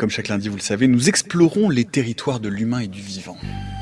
comme chaque lundi, vous le savez, nous explorons les territoires de l'humain et du vivant.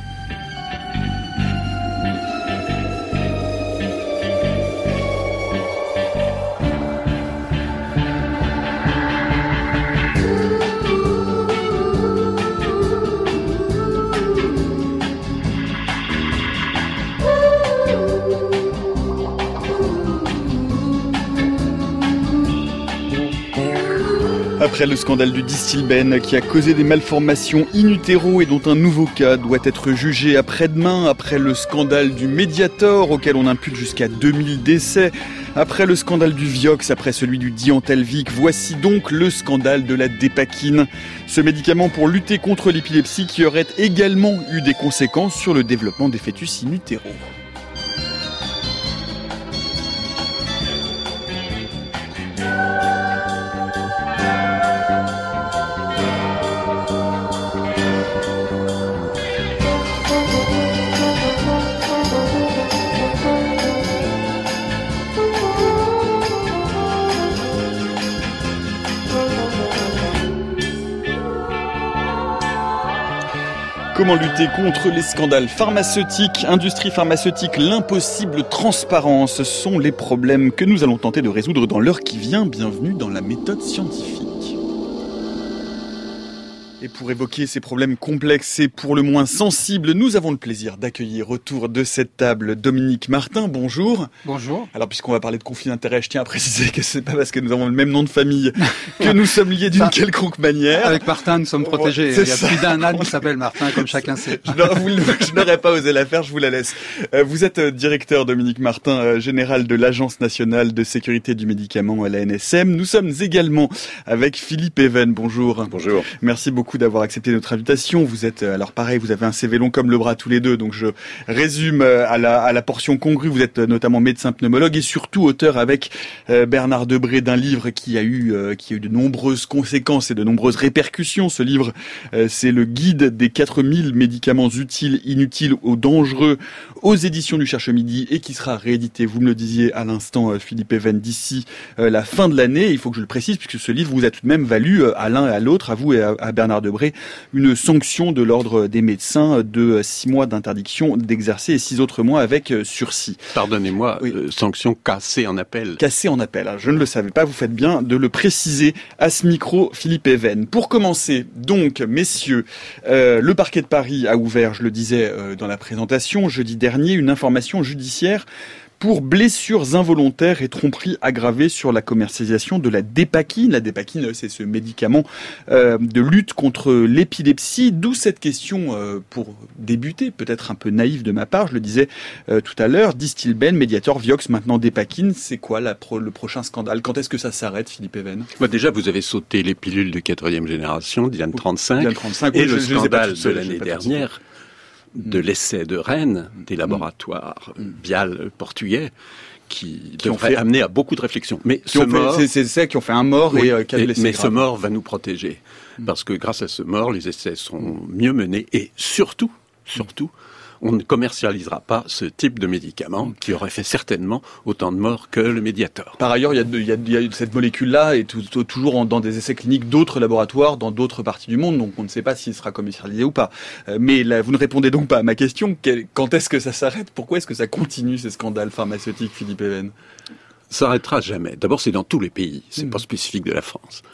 Après le scandale du Distilbène qui a causé des malformations in utero et dont un nouveau cas doit être jugé après-demain, après le scandale du Mediator auquel on impute jusqu'à 2000 décès, après le scandale du Vioxx, après celui du Diantalvic, voici donc le scandale de la Dépakine. Ce médicament pour lutter contre l'épilepsie qui aurait également eu des conséquences sur le développement des fœtus in utero. Comment lutter contre les scandales pharmaceutiques, industrie pharmaceutique, l'impossible transparence, ce sont les problèmes que nous allons tenter de résoudre dans l'heure qui vient. Bienvenue dans la méthode scientifique. Et pour évoquer ces problèmes complexes et pour le moins sensibles, nous avons le plaisir d'accueillir autour de cette table Dominique Martin. Bonjour. Bonjour. Alors puisqu'on va parler de conflit d'intérêts, je tiens à préciser que c'est pas parce que nous avons le même nom de famille que nous sommes liés d'une quelconque manière. Avec Martin, nous sommes protégés. Il y a plus d'un âne qui s'appelle Martin, comme chacun sait. Je n'aurais pas osé la faire, je vous la laisse. Vous êtes directeur, Dominique Martin, général de l'Agence nationale de sécurité du médicament à l'ANSM. Nous sommes également avec Philippe Even. Bonjour. Bonjour. Merci beaucoup d'avoir accepté notre invitation. Vous êtes, alors pareil, vous avez un CV long comme le bras tous les deux, donc je résume à la portion congrue. Vous êtes notamment médecin pneumologue et surtout auteur avec Bernard Debré d'un livre qui a eu de nombreuses conséquences et de nombreuses répercussions. Ce livre, c'est le guide des 4000 médicaments utiles, inutiles ou dangereux aux éditions du Cherche Midi et qui sera réédité, vous me le disiez à l'instant, Philippe Even, d'ici la fin de l'année. Il faut que je le précise puisque ce livre vous a tout de même valu à l'un et à l'autre, à vous et à Bernard Debré, une sanction de l'ordre des médecins de 6 mois d'interdiction d'exercer et 6 autres mois avec sursis. Pardonnez-moi, oui. Sanction cassée en appel. Cassée en appel, je ne le savais pas, vous faites bien de le préciser à ce micro, Philippe Even. Pour commencer, donc, messieurs, le parquet de Paris a ouvert, je le disais dans la présentation, jeudi dernier, une information judiciaire pour blessures involontaires et tromperies aggravées sur la commercialisation de la Dépakine. La Dépakine, c'est ce médicament de lutte contre l'épilepsie. D'où cette question, pour débuter, peut-être un peu naïve de ma part, je le disais tout à l'heure, Distilbène, Mediator, Vioxx, maintenant Dépakine. C'est quoi le prochain scandale? Quand est-ce que ça s'arrête, Philippe Even? Déjà, vous avez sauté les pilules de 4e génération, Diane 35, Diane 35 et le scandale de l'année dernière, de l'essai de Rennes, des laboratoires Bial portugais, qui devraient amener à beaucoup de réflexions. Mais ces essais qui ont fait un mort et 4 blessés mais graves. Ce mort va nous protéger. Parce que grâce à ce mort, les essais sont mieux menés et surtout, on ne commercialisera pas ce type de médicament qui aurait fait certainement autant de morts que le Mediator. Par ailleurs, il y a cette molécule-là est toujours dans des essais cliniques d'autres laboratoires dans d'autres parties du monde, donc on ne sait pas s'il sera commercialisé ou pas. Mais là, vous ne répondez donc pas à ma question. Quand est-ce que ça s'arrête? Pourquoi est-ce que ça continue, ces scandales pharmaceutiques, Philippe Even? Ça n'arrêtera jamais. D'abord, c'est dans tous les pays. C'est pas spécifique de la France.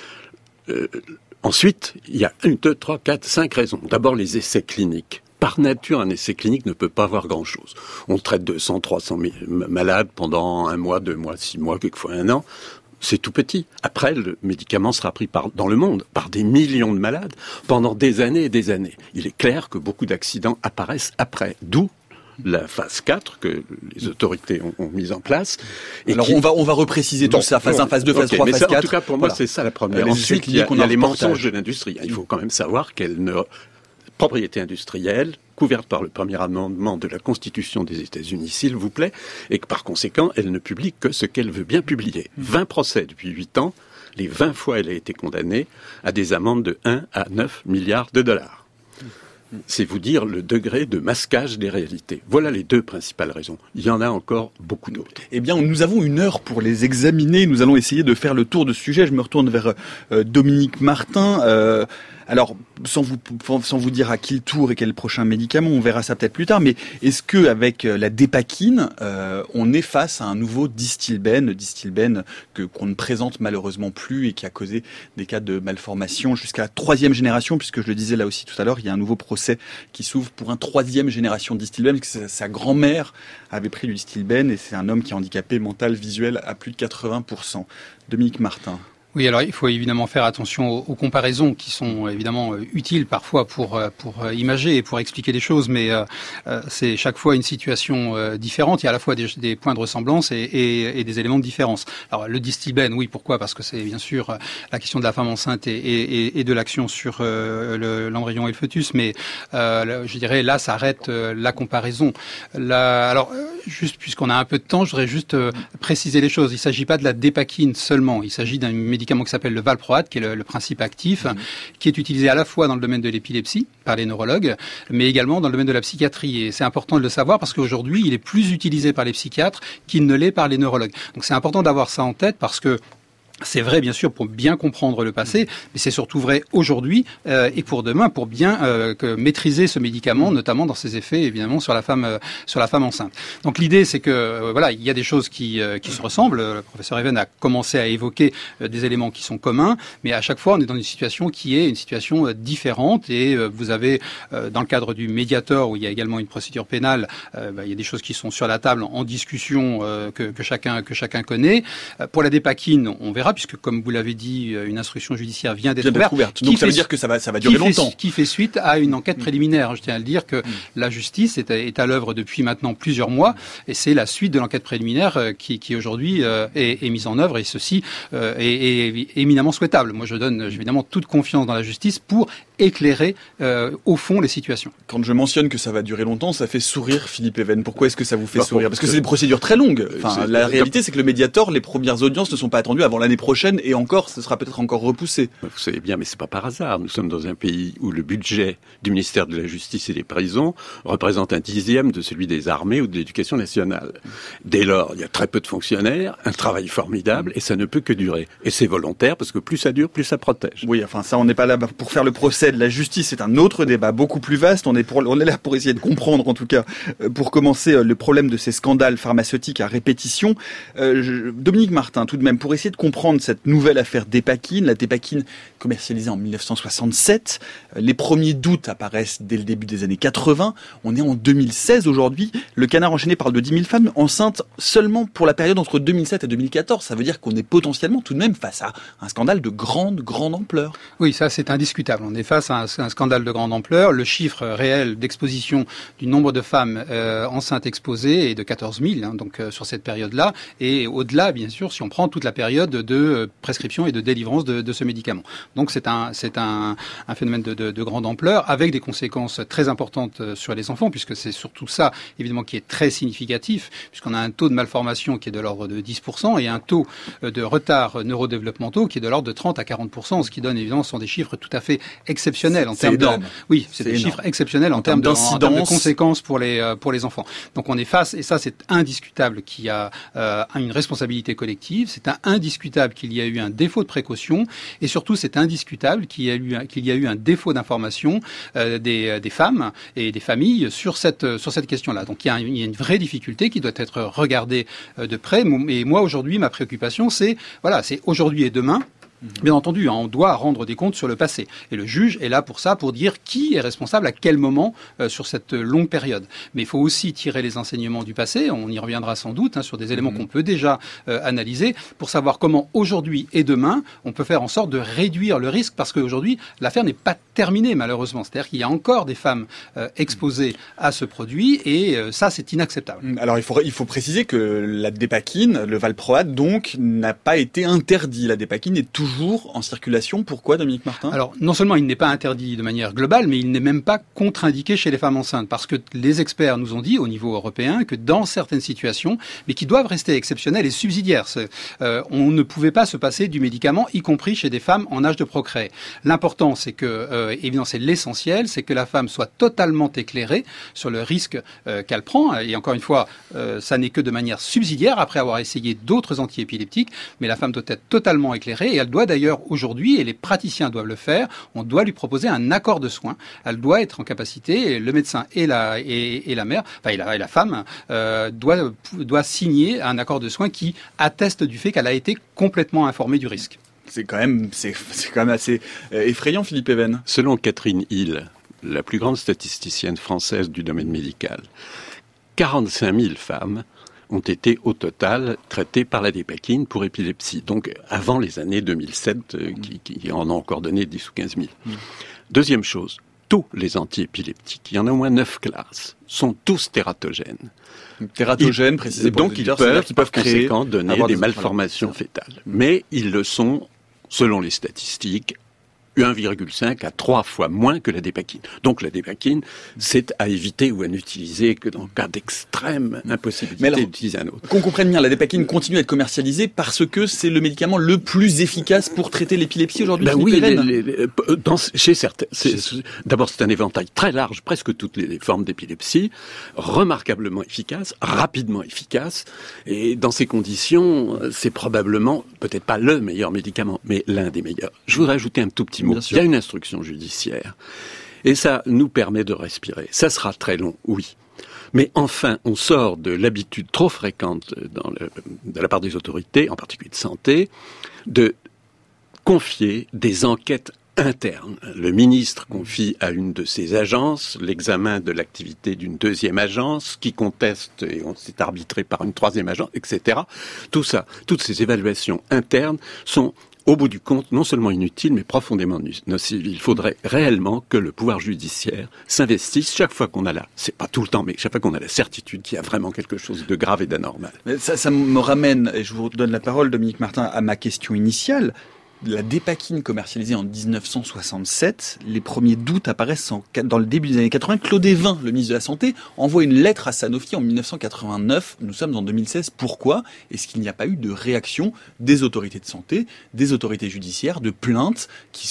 Ensuite, il y a 1, 2, 3, 4, 5 raisons. D'abord, les essais cliniques. Par nature, un essai clinique ne peut pas avoir grand-chose. On traite 200, 300 000 malades pendant 1 mois, 2 mois, 6 mois, quelquefois 1 an. C'est tout petit. Après, le médicament sera pris dans le monde par des millions de malades pendant des années et des années. Il est clair que beaucoup d'accidents apparaissent après. D'où la phase 4 que les autorités ont mise en place. Et alors on va repréciser tout ça, phase 1, phase 2, phase 3, phase 4. En tout cas, pour moi, c'est ça la première. Ensuite, il y a les mensonges de l'industrie. Il faut quand même savoir qu'elle ne... Propriété industrielle, couverte par le premier amendement de la Constitution des États-Unis, s'il vous plaît, et que par conséquent, elle ne publie que ce qu'elle veut bien publier. 20 procès depuis 8 ans, les 20 fois elle a été condamnée à des amendes de 1 à 9 milliards de dollars. c'est vous dire le degré de masquage des réalités. Voilà les deux principales raisons. Il y en a encore beaucoup d'autres. Eh bien, nous avons 1 heure pour les examiner. Nous allons essayer de faire le tour de ce sujet. Je me retourne vers Dominique Martin. Alors, sans vous dire à qui le tour et quel est le prochain médicament, on verra ça peut-être plus tard, mais est-ce que avec la dépakine, on est face à un nouveau Distilbène qu'on ne présente malheureusement plus et qui a causé des cas de malformation jusqu'à la 3e génération, puisque je le disais là aussi tout à l'heure, il y a un nouveau procès qui s'ouvre pour un 3e génération de Distilbène, parce que sa grand-mère avait pris du Distilbène et c'est un homme qui est handicapé mental, visuel à plus de 80%. Dominique Martin. Oui, alors il faut évidemment faire attention aux comparaisons qui sont évidemment utiles parfois pour imager et pour expliquer les choses, mais c'est chaque fois une situation différente. Il y a à la fois des points de ressemblance et des éléments de différence. Alors le Distilbène, oui, pourquoi ? Parce que c'est bien sûr la question de la femme enceinte et de l'action sur l'embryon et le fœtus, mais je dirais là s'arrête la comparaison. Alors juste puisqu'on a un peu de temps, je voudrais juste préciser les choses. Il ne s'agit pas de la dépakine seulement, il s'agit d'un médicament qui s'appelle le valproate, qui est le principe actif, qui est utilisé à la fois dans le domaine de l'épilepsie par les neurologues, mais également dans le domaine de la psychiatrie. Et c'est important de le savoir parce qu'aujourd'hui, il est plus utilisé par les psychiatres qu'il ne l'est par les neurologues. Donc c'est important d'avoir ça en tête parce que c'est vrai, bien sûr, pour bien comprendre le passé, mais c'est surtout vrai aujourd'hui et pour demain, pour bien maîtriser ce médicament, notamment dans ses effets, évidemment, sur la femme enceinte. Donc l'idée, c'est que voilà, il y a des choses qui se ressemblent. Le professeur Even a commencé à évoquer des éléments qui sont communs, mais à chaque fois, on est dans une situation qui est une situation différente. Et vous avez, dans le cadre du Mediator, où il y a également une procédure pénale, il y a des choses qui sont sur la table en discussion que chacun connaît. Pour la dépakine, on verra, puisque comme vous l'avez dit, une instruction judiciaire vient d'être ouverte. Donc ça veut dire que ça va durer longtemps. Qui fait suite à une enquête préliminaire. Je tiens à le dire que la justice est à l'œuvre depuis maintenant plusieurs mois, et c'est la suite de l'enquête préliminaire qui aujourd'hui est mise en œuvre, et ceci est éminemment souhaitable. Moi, je donne évidemment toute confiance dans la justice pour éclairer au fond les situations. Quand je mentionne que ça va durer longtemps, ça fait sourire Philippe Even. Pourquoi est-ce que ça vous fait sourire ? Parce que c'est des procédures très longues. La réalité, c'est que le Mediator, les premières audiences ne sont pas attendues avant l'année prochaine, et encore, ce sera peut-être encore repoussé. Vous savez bien, mais c'est pas par hasard. Nous sommes dans un pays où le budget du ministère de la Justice et des prisons représente 1/10 de celui des armées ou de l'éducation nationale. Dès lors, il y a très peu de fonctionnaires, un travail formidable, et ça ne peut que durer. Et c'est volontaire, parce que plus ça dure, plus ça protège. Oui, enfin ça, on n'est pas là pour faire le procès de la justice, c'est un autre débat beaucoup plus vaste. On est là pour essayer de comprendre, en tout cas, pour commencer, le problème de ces scandales pharmaceutiques à répétition. Dominique Martin, tout de même, pour essayer de comprendre cette nouvelle affaire dépakine, la dépakine commercialisée en 1967. Les premiers doutes apparaissent dès le début des années 80. On est en 2016 aujourd'hui. Le Canard enchaîné parle de 10 000 femmes enceintes seulement pour la période entre 2007 et 2014. Ça veut dire qu'on est potentiellement tout de même face à un scandale de grande ampleur. Oui, ça c'est indiscutable. On est face à un scandale de grande ampleur. Le chiffre réel d'exposition du nombre de femmes enceintes exposées est de 14 000, donc sur cette période-là. Et au-delà, bien sûr, si on prend toute la période de prescription et de délivrance de ce médicament. Donc c'est un phénomène de grande ampleur, avec des conséquences très importantes sur les enfants, puisque c'est surtout ça, évidemment, qui est très significatif, puisqu'on a un taux de malformation qui est de l'ordre de 10% et un taux de retard neurodéveloppementaux qui est de l'ordre de 30 à 40%, ce qui donne, évidemment, sont des chiffres tout à fait exceptionnels en termes énorme. Oui, c'est des chiffres exceptionnels en termes de conséquences pour les enfants. Donc on est face, et ça c'est indiscutable, qu'il y a une responsabilité collective, c'est indiscutable qu'il y a eu un défaut de précaution, et surtout c'est indiscutable qu'il y a eu un défaut d'information des femmes et des familles sur cette question-là. Donc il y a une vraie difficulté qui doit être regardée de près. Et moi aujourd'hui, ma préoccupation c'est aujourd'hui et demain. Bien entendu, on doit rendre des comptes sur le passé. Et le juge est là pour ça, pour dire qui est responsable à quel moment sur cette longue période. Mais il faut aussi tirer les enseignements du passé, on y reviendra sans doute, sur des éléments qu'on peut déjà analyser, pour savoir comment aujourd'hui et demain, on peut faire en sorte de réduire le risque, parce qu'aujourd'hui, l'affaire n'est pas terminée malheureusement. C'est-à-dire qu'il y a encore des femmes exposées à ce produit, et ça, c'est inacceptable. Alors il faut préciser que la dépakine, le valproate, donc, n'a pas été interdit. La dépakine est toujours toujours en circulation. Pourquoi, Dominique Martin ? Alors, non seulement il n'est pas interdit de manière globale, mais il n'est même pas contre-indiqué chez les femmes enceintes, parce que les experts nous ont dit, au niveau européen, que dans certaines situations, mais qui doivent rester exceptionnelles et subsidiaires, on ne pouvait pas se passer du médicament, y compris chez des femmes en âge de procréer. L'important, c'est que, évidemment, c'est l'essentiel, c'est que la femme soit totalement éclairée sur le risque qu'elle prend. Et encore une fois, ça n'est que de manière subsidiaire, après avoir essayé d'autres antiépileptiques, mais la femme doit être totalement éclairée, et elle doit d'ailleurs aujourd'hui, et les praticiens doivent le faire, on doit lui proposer un accord de soins. Elle doit être en capacité, le médecin et la mère, enfin et la femme, doit signer un accord de soins qui atteste du fait qu'elle a été complètement informée du risque. C'est quand même assez effrayant, Philippe Even. Selon Catherine Hill, la plus grande statisticienne française du domaine médical, 45 000 femmes ont été au total traitées par la dépakine pour épilepsie. Donc avant les années 2007, qui en ont encore donné 10 ou 15 000. Deuxième chose, tous les antiépileptiques, il y en a au moins 9 classes, sont tous tératogènes. Tératogènes, précisément. Donc ils peuvent conséquent donner des malformations fétales. Mais ils le sont, selon les statistiques, 1,5 à 3 fois moins que la dépakine. Donc la dépakine, c'est à éviter ou à n'utiliser que dans le cas d'extrême impossibilité d'utiliser un autre. Qu'on comprenne bien, la dépakine continue à être commercialisée parce que c'est le médicament le plus efficace pour traiter l'épilepsie aujourd'hui. Ben oui, chez certains. D'abord, c'est un éventail très large, presque toutes les formes d'épilepsie, remarquablement efficace, rapidement efficace, et dans ces conditions, c'est probablement, peut-être pas le meilleur médicament, mais l'un des meilleurs. Je voudrais ajouter un tout petit mot. Il y a une instruction judiciaire. Et ça nous permet de respirer. Ça sera très long, oui. Mais enfin, on sort de l'habitude trop fréquente de la part des autorités, en particulier de santé, de confier des enquêtes internes. Le ministre confie à une de ses agences l'examen de l'activité d'une deuxième agence qui conteste et on s'est arbitré par une troisième agence, etc. Tout ça, toutes ces évaluations internes sont au bout du compte, non seulement inutile, mais profondément nocive. Il faudrait réellement que le pouvoir judiciaire s'investisse chaque fois qu'on a c'est pas tout le temps, mais chaque fois qu'on a la certitude qu'il y a vraiment quelque chose de grave et d'anormal. Mais ça me ramène, et je vous donne la parole, Dominique Martin, à ma question initiale. La dépakine commercialisée en 1967, les premiers doutes apparaissent dans le début des années 80. Claude Évin, le ministre de la Santé, envoie une lettre à Sanofi en 1989. Nous sommes en 2016. Pourquoi est-ce qu'il n'y a pas eu de réaction des autorités de santé, des autorités judiciaires, de plaintes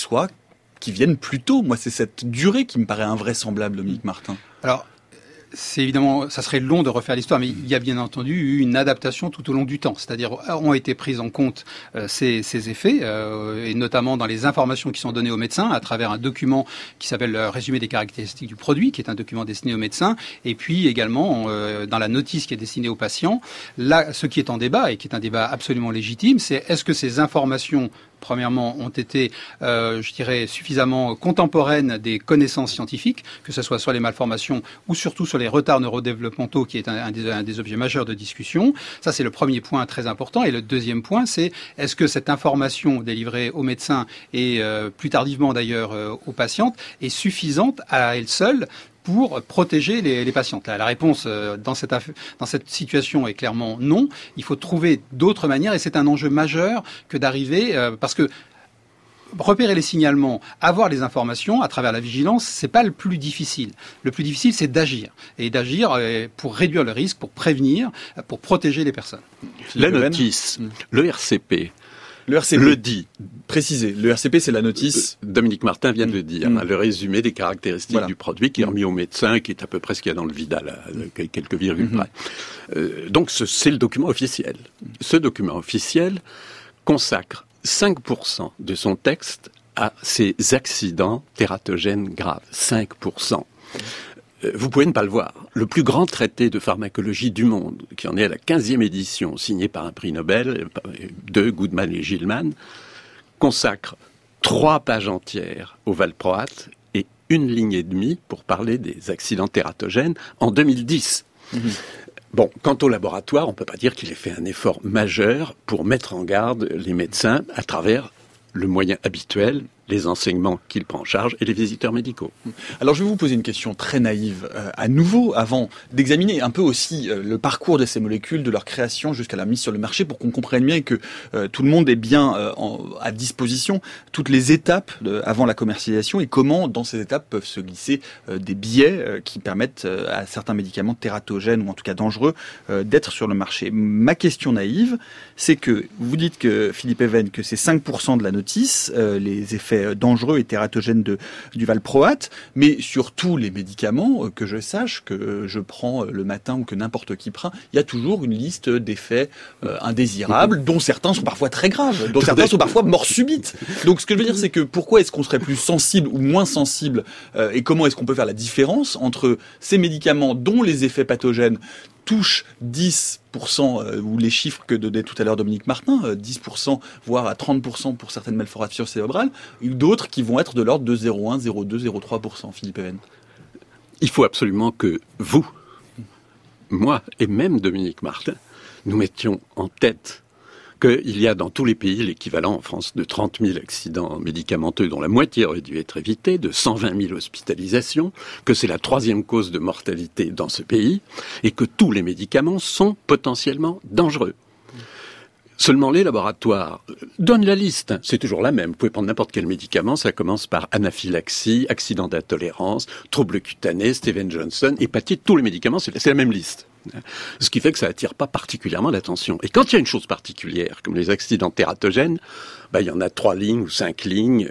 qui viennent plus tôt? Moi, c'est cette durée qui me paraît invraisemblable, Dominique Martin. Alors, c'est évidemment, ça serait long de refaire l'histoire, mais il y a bien entendu eu une adaptation tout au long du temps. C'est-à-dire, ont été prises en compte ces effets, et notamment dans les informations qui sont données aux médecins à travers un document qui s'appelle le résumé des caractéristiques du produit, qui est un document destiné aux médecins, et puis également dans la notice qui est destinée aux patients. Là, ce qui est en débat, et qui est un débat absolument légitime, c'est est-ce que ces informations premièrement, ont été, je dirais, suffisamment contemporaines des connaissances scientifiques, que ce soit sur les malformations ou surtout sur les retards neurodéveloppementaux, qui est un des objets majeurs de discussion. Ça, c'est le premier point très important. Et le deuxième point, c'est est-ce que cette information délivrée aux médecins et plus tardivement d'ailleurs aux patientes est suffisante à elle seule pour protéger les patientes. La réponse dans cette situation est clairement non. Il faut trouver d'autres manières et c'est un enjeu majeur que d'arriver, parce que repérer les signalements, avoir les informations à travers la vigilance, c'est pas le plus difficile. Le plus difficile, c'est d'agir. Et d'agir pour réduire le risque, pour prévenir, pour protéger les personnes. La notice, le RCP, le RCP le dit. Précisez, le RCP, c'est la notice. Dominique Martin vient de le dire, le résumé des caractéristiques du produit qui est remis au médecin, qui est à peu près ce qu'il y a dans le Vidal, quelques virgules près. Donc c'est le document officiel. Ce document officiel consacre 5% de son texte à ces accidents tératogènes graves. 5%. Vous pouvez ne pas le voir. Le plus grand traité de pharmacologie du monde, qui en est à la 15e édition, signé par un prix Nobel, de Goodman et Gilman, consacre 3 pages entières au valproate et 1 ligne et demie pour parler des accidents tératogènes en 2010. Bon, quant au laboratoire, on ne peut pas dire qu'il ait fait un effort majeur pour mettre en garde les médecins à travers le moyen habituel les enseignements qu'il prend en charge et les visiteurs médicaux. Alors je vais vous poser une question très naïve à nouveau, avant d'examiner un peu aussi le parcours de ces molécules, de leur création jusqu'à la mise sur le marché, pour qu'on comprenne bien que tout le monde est bien à disposition, toutes les étapes avant la commercialisation, et comment dans ces étapes peuvent se glisser des biais qui permettent à certains médicaments tératogènes ou en tout cas dangereux d'être sur le marché. Ma question naïve, c'est que vous dites que, Philippe Even, que c'est 5% de la notice, les effets dangereux et tératogènes du valproate, mais sur tous les médicaments que je sache, que je prends le matin ou que n'importe qui prend, il y a toujours une liste d'effets indésirables, dont certains sont parfois très graves, dont certains sont parfois mort subite. Donc ce que je veux dire, c'est que pourquoi est-ce qu'on serait plus sensible ou moins sensible, et comment est-ce qu'on peut faire la différence entre ces médicaments dont les effets pathogènes touche 10%, ou les chiffres que donnait tout à l'heure Dominique Martin, 10%, voire à 30% pour certaines malformations cérébrales, et d'autres qui vont être de l'ordre de 0,1, 0,2, 0,3%, Philippe Even. Il faut absolument que vous, moi et même Dominique Martin, nous mettions en tête qu'il y a dans tous les pays l'équivalent en France de 30 000 accidents médicamenteux dont la moitié aurait dû être évitée, de 120 000 hospitalisations, que c'est la 3e cause de mortalité dans ce pays, et que tous les médicaments sont potentiellement dangereux. Seulement les laboratoires donnent la liste, c'est toujours la même. Vous pouvez prendre n'importe quel médicament, ça commence par anaphylaxie, accident d'intolérance, troubles cutanés, Stevens-Johnson, hépatite, tous les médicaments, c'est la même liste. Ce qui fait que ça attire pas particulièrement l'attention. Et quand il y a une chose particulière, comme les accidents tératogènes, il y en a 3 lignes ou 5 lignes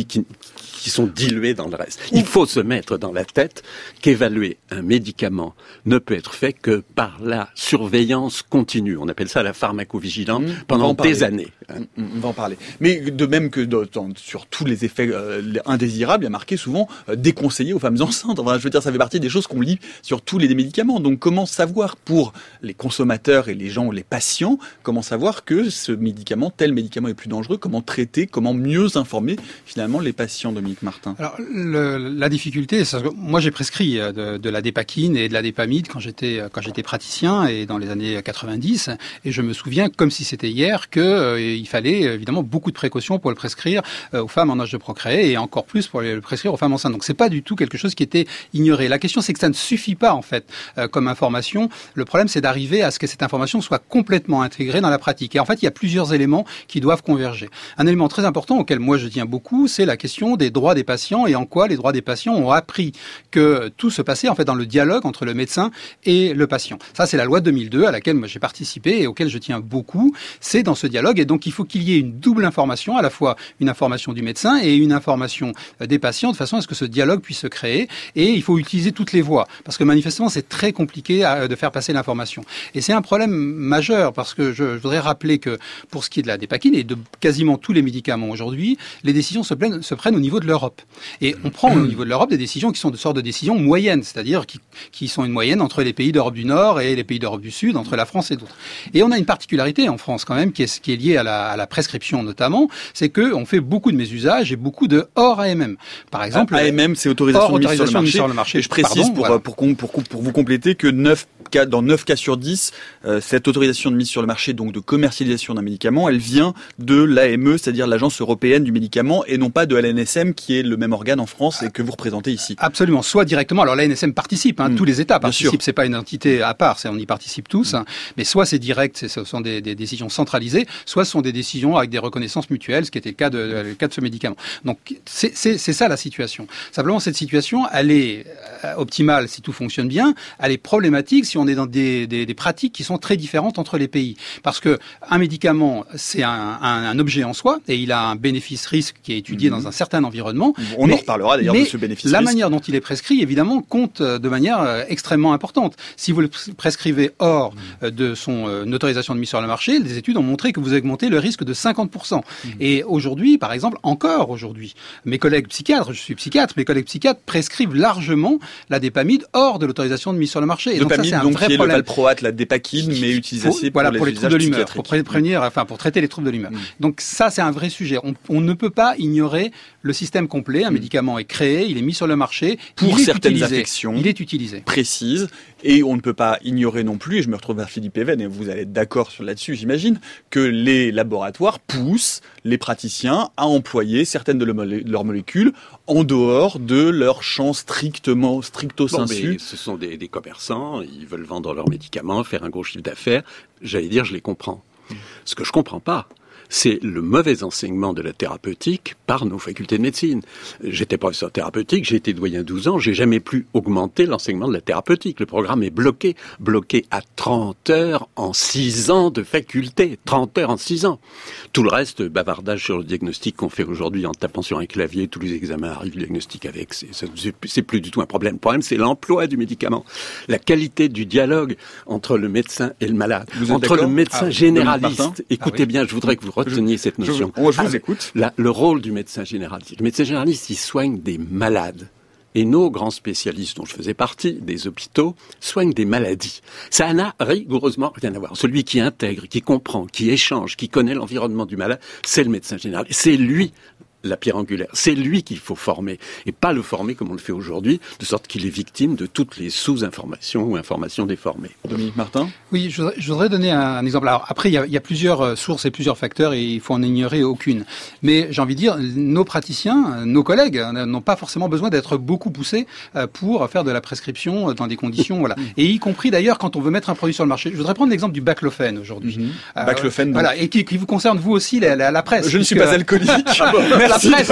qui sont diluées dans le reste. Il faut se mettre dans la tête qu'évaluer un médicament ne peut être fait que par la surveillance continue. On appelle ça la pharmacovigilance pendant des années. On va en parler. Mais de même que sur tous les effets indésirables, il y a marqué souvent déconseillé aux femmes enceintes. Enfin, je veux dire, ça fait partie des choses qu'on lit sur tous les médicaments. Donc comment savoir pour les consommateurs et les gens, les patients, comment savoir que ce médicament, tel médicament est plus dangereux, comment traiter, comment mieux informer finalement les patients, Dominique Martin? Alors la difficulté, c'est que moi j'ai prescrit de la dépakine et de la dépamide quand j'étais praticien et dans les années 90, et je me souviens comme si c'était hier que il fallait évidemment beaucoup de précautions pour le prescrire aux femmes en âge de procréer et encore plus pour le prescrire aux femmes enceintes. Donc c'est pas du tout quelque chose qui était ignoré. La question c'est que ça ne suffit pas en fait comme information. Le problème c'est d'arriver à ce que cette information soit complètement intégrée dans la pratique. Et en fait il y a plusieurs éléments qui doivent converger. Un élément très important auquel moi je tiens beaucoup, c'est la question des droits des patients et en quoi les droits des patients ont appris que tout se passait en fait dans le dialogue entre le médecin et le patient. Ça c'est la loi de 2002 à laquelle moi j'ai participé et auquel je tiens beaucoup. C'est dans ce dialogue et donc il faut qu'il y ait une double information, à la fois une information du médecin et une information des patients de façon à ce que ce dialogue puisse se créer, et il faut utiliser toutes les voies parce que manifestement c'est très compliqué de faire passer l'information. Et c'est un problème majeur parce que je voudrais rappeler que pour ce qui est de la dépakine et de quasiment tous les médicaments aujourd'hui, les décisions se prennent au niveau de l'Europe. Et on prend au niveau de l'Europe des décisions qui sont de sorte de décisions moyennes, c'est-à-dire qui sont une moyenne entre les pays d'Europe du Nord et les pays d'Europe du Sud, entre la France et d'autres. Et on a une particularité en France quand même qui est liée à la prescription notamment, c'est qu'on fait beaucoup de mésusages et beaucoup de hors AMM. Par exemple, AMM, c'est autorisation de mise sur le marché. Et je précise pour vous compléter que dans 9 cas sur 10, cette autorisation de mise sur le marché, donc de commercialisation d'un médicament, elle vient de l'AME, c'est-à-dire l'Agence européenne du médicament, et non pas de l'ANSM, qui est le même organe en France et que vous représentez ici. Absolument, soit directement. Alors l'ANSM participe, tous les États participent. C'est pas une entité à part, on y participe tous. Mais soit c'est direct, ce sont des décisions centralisées, soit ce sont des décisions avec des reconnaissances mutuelles, ce qui était le cas de ce médicament. Donc c'est ça la situation. Simplement cette situation, elle est optimale si tout fonctionne bien, elle est problématique si on est dans des pratiques qui sont très différentes entre les pays. Parce que un médicament, c'est un objet en soi et il a un bénéfice-risque qui est étudié dans un certain environnement. On en reparlera d'ailleurs de ce bénéfice-risque. La manière dont il est prescrit, évidemment, compte de manière extrêmement importante. Si vous le prescrivez hors de son autorisation de mise sur le marché, les études ont montré que vous augmentez le risque de 50%. Et aujourd'hui, par exemple, encore aujourd'hui, mes collègues psychiatres, je suis psychiatre, mes collègues psychiatres prescrivent largement la dépamide hors de l'autorisation de mise sur le marché. Et donc ça, c'est un vrai problème. Le valproate, la dépakine, mais utilisée pour les troubles de l'humeur, pour traiter les troubles de l'humeur. Donc ça, c'est un vrai sujet. On ne peut pas ignorer le système complet. Un médicament est créé, il est mis sur le marché, pour certaines affections, il est utilisé, précises, et on ne peut pas ignorer non plus. Et je me retrouve vers Philippe Even, et vous allez être d'accord là-dessus, j'imagine, que les laboratoires poussent les praticiens à employer certaines de leurs molécules en dehors de leur champ stricto sensu. Ce sont des commerçants, ils veulent vendre leurs médicaments, faire un gros chiffre d'affaires. J'allais dire, je les comprends. Ce que je comprends pas, c'est le mauvais enseignement de la thérapeutique par nos facultés de médecine. J'étais professeur thérapeutique, j'ai été doyen 12 ans, j'ai jamais pu augmenter l'enseignement de la thérapeutique. Le programme est bloqué à 30 heures en 6 ans de faculté. 30 heures en 6 ans. Tout le reste, bavardage sur le diagnostic qu'on fait aujourd'hui en tapant sur un clavier, tous les examens arrivent, le diagnostic avec, c'est plus du tout un problème. Le problème, c'est l'emploi du médicament. La qualité du dialogue entre le médecin et le malade. Entre le médecin généraliste. Écoutez bien, je voudrais que vous reteniez cette notion. Je vous écoute. Le rôle du médecin généraliste. Le médecin généraliste, il soigne des malades. Et nos grands spécialistes, dont je faisais partie, des hôpitaux, soignent des maladies. Ça n'a rigoureusement rien à voir. Celui qui intègre, qui comprend, qui échange, qui connaît l'environnement du malade, c'est le médecin généraliste. C'est lui la pierre angulaire. C'est lui qu'il faut former, et pas le former comme on le fait aujourd'hui, de sorte qu'il est victime de toutes les sous-informations ou informations déformées. Dominique Martin ? Oui, je voudrais donner un exemple. Alors après, il y a plusieurs sources et plusieurs facteurs, et il faut en ignorer aucune. Mais j'ai envie de dire, nos praticiens, nos collègues, n'ont pas forcément besoin d'être beaucoup poussés pour faire de la prescription dans des conditions, voilà. Et y compris d'ailleurs quand on veut mettre un produit sur le marché. Je voudrais prendre l'exemple du baclofène aujourd'hui. Baclofène, voilà, et qui vous concerne vous aussi, la presse. Je ne suis pas alcoolique. La presse.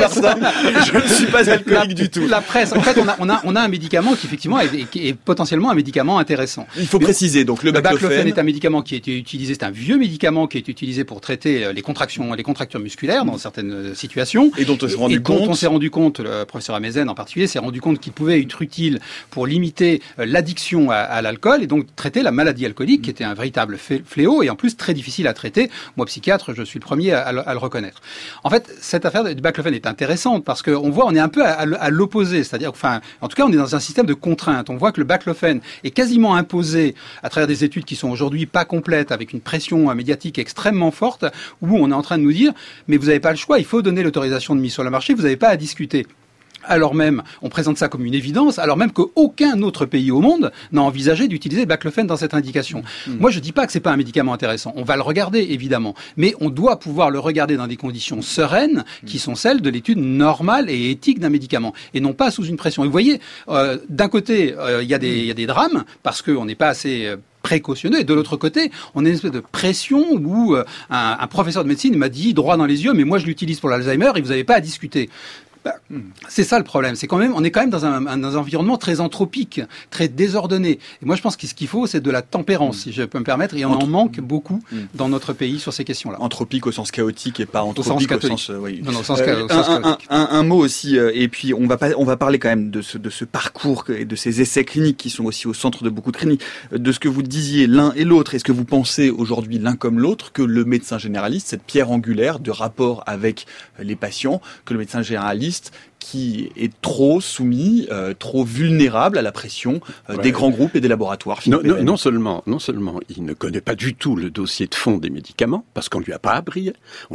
Je ne suis pas alcoolique du tout. La presse. En fait, on a un médicament qui effectivement est potentiellement un médicament intéressant. Il faut préciser. Donc le baclofène est un médicament qui a été utilisé. C'est un vieux médicament qui est utilisé pour traiter les contractures musculaires dans certaines situations. Et dont on s'est rendu compte. Le professeur Amezen en particulier s'est rendu compte qu'il pouvait être utile pour limiter l'addiction à l'alcool et donc traiter la maladie alcoolique, qui était un véritable fléau et en plus très difficile à traiter. Moi, psychiatre, je suis le premier à le reconnaître. En fait, cette affaire du baclofène est intéressante parce qu'on voit, on est un peu à l'opposé, c'est-à-dire, enfin, en tout cas, on est dans un système de contraintes. On voit que le baclofène est quasiment imposé à travers des études qui sont aujourd'hui pas complètes, avec une pression médiatique extrêmement forte, où on est en train de nous dire, mais vous n'avez pas le choix, il faut donner l'autorisation de mise sur le marché, vous n'avez pas à discuter. Alors même, on présente ça comme une évidence, alors même qu'aucun autre pays au monde n'a envisagé d'utiliser le baclofène dans cette indication. Moi, je dis pas que c'est pas un médicament intéressant. On va le regarder, évidemment. Mais on doit pouvoir le regarder dans des conditions sereines, qui sont celles de l'étude normale et éthique d'un médicament. Et non pas sous une pression. Et vous voyez, d'un côté, il y a des drames, parce qu'on n'est pas assez précautionneux, et de l'autre côté, on a une espèce de pression où un professeur de médecine m'a dit droit dans les yeux, mais moi je l'utilise pour l'Alzheimer et vous n'avez pas à discuter. C'est ça le problème, c'est quand même, on est quand même dans un environnement très anthropique, très désordonné. Et moi je pense que ce qu'il faut, c'est de la tempérance, si je peux me permettre, et on en manque beaucoup dans notre pays sur ces questions-là. Anthropique au sens chaotique et pas anthropique au sens oui. Non, au sens chaotique. Un mot aussi, et puis on va parler quand même de ce parcours et de ces essais cliniques qui sont aussi au centre de beaucoup de cliniques, de ce que vous disiez l'un et l'autre. Est-ce que vous pensez aujourd'hui l'un comme l'autre que le médecin généraliste, cette pierre angulaire de rapport avec les patients, que le médecin généraliste qui est trop soumis, trop vulnérable à la pression des grands groupes et des laboratoires. Non seulement il ne connaît pas du tout le dossier de fond des médicaments, parce qu'on lui a pas appris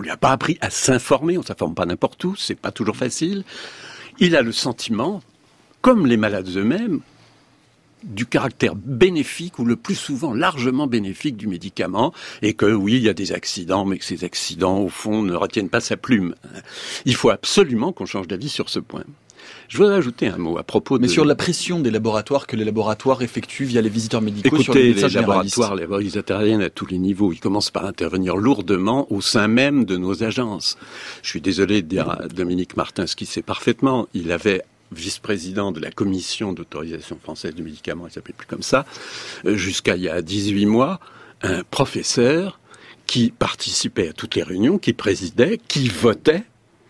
à s'informer, on ne s'informe pas n'importe où, c'est pas toujours facile. Il a le sentiment, comme les malades eux-mêmes, du caractère bénéfique, ou le plus souvent largement bénéfique du médicament, et que oui, il y a des accidents, mais que ces accidents, au fond, ne retiennent pas sa plume. Il faut absolument qu'on change d'avis sur ce point. Je voudrais ajouter un mot à propos de... Mais sur la pression des laboratoires que les laboratoires effectuent via les visiteurs médicaux. Écoutez, sur les médecins généralistes. Les laboratoires interviennent à tous les niveaux. Ils commencent par intervenir lourdement au sein même de nos agences. Je suis désolé de dire à Dominique Martin ce qu'il sait parfaitement. Il avait vice-président de la commission d'autorisation française du médicament, il s'appelait plus comme ça, jusqu'à il y a 18 mois, un professeur qui participait à toutes les réunions, qui présidait, qui votait,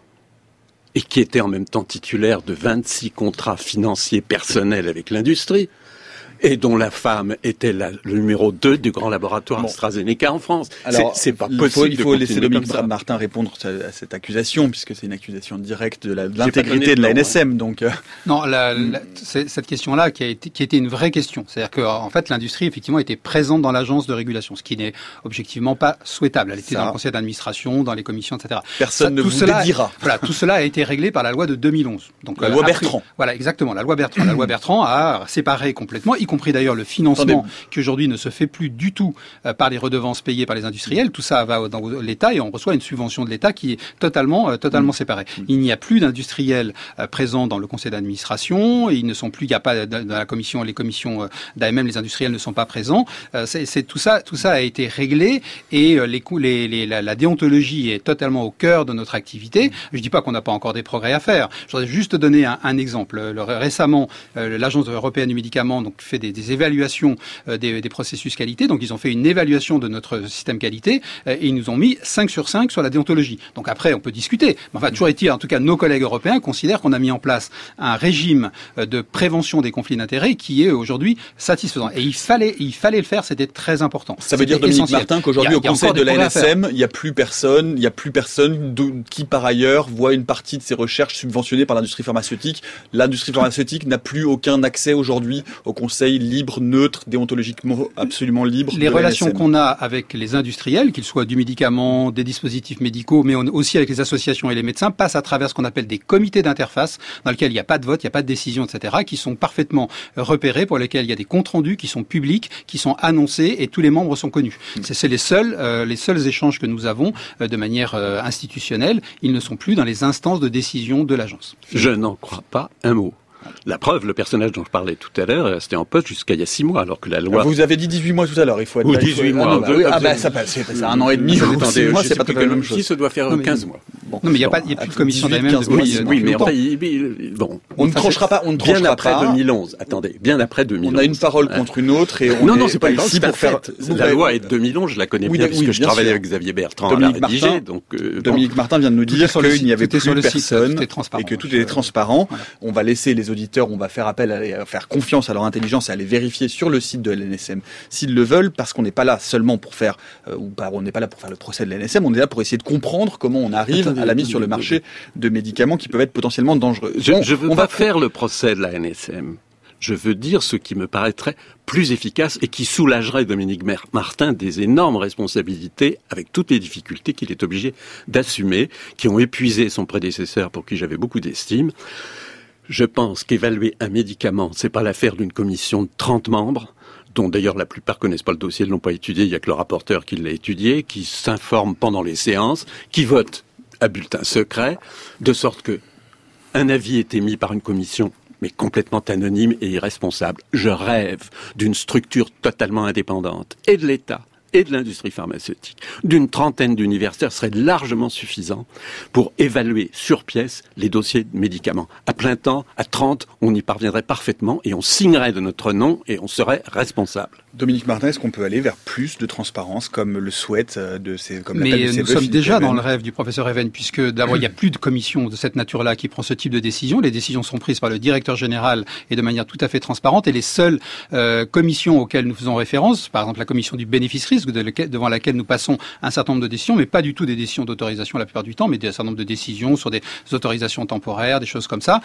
et qui était en même temps titulaire de 26 contrats financiers personnels avec l'industrie, et dont la femme était le numéro 2 du grand laboratoire AstraZeneca en France. Alors, c'est pas possible. Il faut laisser Dominique Martin répondre à cette accusation, puisque c'est une accusation directe de l'intégrité de la NSM. Donc, non, c'est cette question-là qui était une vraie question. C'est-à-dire que, en fait, l'industrie effectivement était présente dans l'agence de régulation, ce qui n'est objectivement pas souhaitable. Elle était dans le conseil d'administration, dans les commissions, etc. Personne ne vous le dira. Voilà, tout cela a été réglé par la loi de 2011. Donc la loi Bertrand. Voilà, exactement. La loi Bertrand. La loi Bertrand a séparé complètement, y compris d'ailleurs le financement qui aujourd'hui ne se fait plus du tout par les redevances payées par les industriels. Tout ça va dans l'État et on reçoit une subvention de l'État qui est totalement séparée. Il n'y a plus d'industriels présents dans le conseil d'administration. Ils ne sont plus. Il n'y a pas dans la commission, les commissions d'AMM, les industriels ne sont pas présents. C'est tout ça a été réglé et la déontologie est totalement au cœur de notre activité. Je dis pas qu'on n'a pas encore des progrès à faire. Je voudrais juste donner un exemple. Récemment, l'Agence européenne du médicament donc fait des évaluations des processus qualité. Donc ils ont fait une évaluation de notre système qualité et ils nous ont mis 5 sur 5 sur la déontologie. Donc après, on peut discuter. Mais enfin, toujours est-il, en tout cas, nos collègues européens considèrent qu'on a mis en place un régime de prévention des conflits d'intérêts qui est aujourd'hui satisfaisant. Et il fallait le faire. C'était très important. Ça veut dire, Dominique Martin, qu'aujourd'hui au conseil de l'ANSM, il n'y a plus personne qui par ailleurs voit une partie de ses recherches subventionnées par l'industrie pharmaceutique. L'industrie pharmaceutique n'a plus aucun accès aujourd'hui au conseil libre, neutre, déontologiquement absolument libre. Les relations qu'on a avec les industriels, qu'ils soient du médicament, des dispositifs médicaux, mais aussi avec les associations et les médecins, passent à travers ce qu'on appelle des comités d'interface, dans lesquels il n'y a pas de vote, il n'y a pas de décision, etc., qui sont parfaitement repérés, pour lesquels il y a des comptes rendus qui sont publics, qui sont annoncés et tous les membres sont connus. C'est les seuls échanges que nous avons de manière institutionnelle. Ils ne sont plus dans les instances de décision de l'agence. Je n'en crois pas un mot. La preuve, le personnage dont je parlais tout à l'heure est resté en poste jusqu'à il y a 6 mois, alors que la loi... Vous avez dit 18 mois tout à l'heure, il faut être... Ou 18 mois. Ça passe, c'est 1 an et demi, 6 mois, c'est pas tout à fait la même chose. Qui se doit faire 15 mois. Bon, non, mais il n'y a plus de commission d'AMM depuis... Oui, mais enfin, bon. On ne tranchera pas, bien après 2011. Attendez, bien après 2011. On a une parole contre une autre et non, c'est pas ici pour faire... La loi est de 2011, je la connais bien, puisque je travaillais avec Xavier Bertrand à la rédiger, donc... Dominique Martin vient de nous dire qu'il n'y avait plus personne et que tout était transparent. On va laisser les auditeurs, on va faire appel à faire confiance à leur intelligence et à aller vérifier sur le site de l'ANSM s'ils le veulent, parce qu'on n'est pas là seulement pour faire on n'est pas là pour faire le procès de l'ANSM, on est là pour essayer de comprendre comment on arrive à la mise sur le marché de médicaments qui peuvent être potentiellement dangereux. Je veux pas faire le procès de l'ANSM. Je veux dire ce qui me paraîtrait plus efficace et qui soulagerait Dominique Martin des énormes responsabilités avec toutes les difficultés qu'il est obligé d'assumer, qui ont épuisé son prédécesseur pour qui j'avais beaucoup d'estime. Je pense qu'évaluer un médicament, c'est pas l'affaire d'une commission de 30 membres, dont d'ailleurs la plupart connaissent pas le dossier, ne l'ont pas étudié, il y a que le rapporteur qui l'a étudié, qui s'informe pendant les séances, qui vote à bulletin secret, de sorte que un avis est émis par une commission, mais complètement anonyme et irresponsable. Je rêve d'une structure totalement indépendante, et de l'État, et de l'industrie pharmaceutique, d'une 30aine d'universitaires serait largement suffisant pour évaluer sur pièce les dossiers de médicaments. À plein temps, à 30, on y parviendrait parfaitement et on signerait de notre nom et on serait responsable. Dominique Martin, est-ce qu'on peut aller vers plus de transparence comme le souhaite Mais nous sommes déjà dans le rêve du professeur Even, puisque d'abord il n'y a plus de commission de cette nature-là qui prend ce type de décision. Les décisions sont prises par le directeur général et de manière tout à fait transparente. Et les seules commissions auxquelles nous faisons référence, par exemple la commission du bénéfice-risque, devant laquelle nous passons un certain nombre de décisions, mais pas du tout des décisions d'autorisation la plupart du temps, mais un certain nombre de décisions sur des autorisations temporaires, des choses comme ça.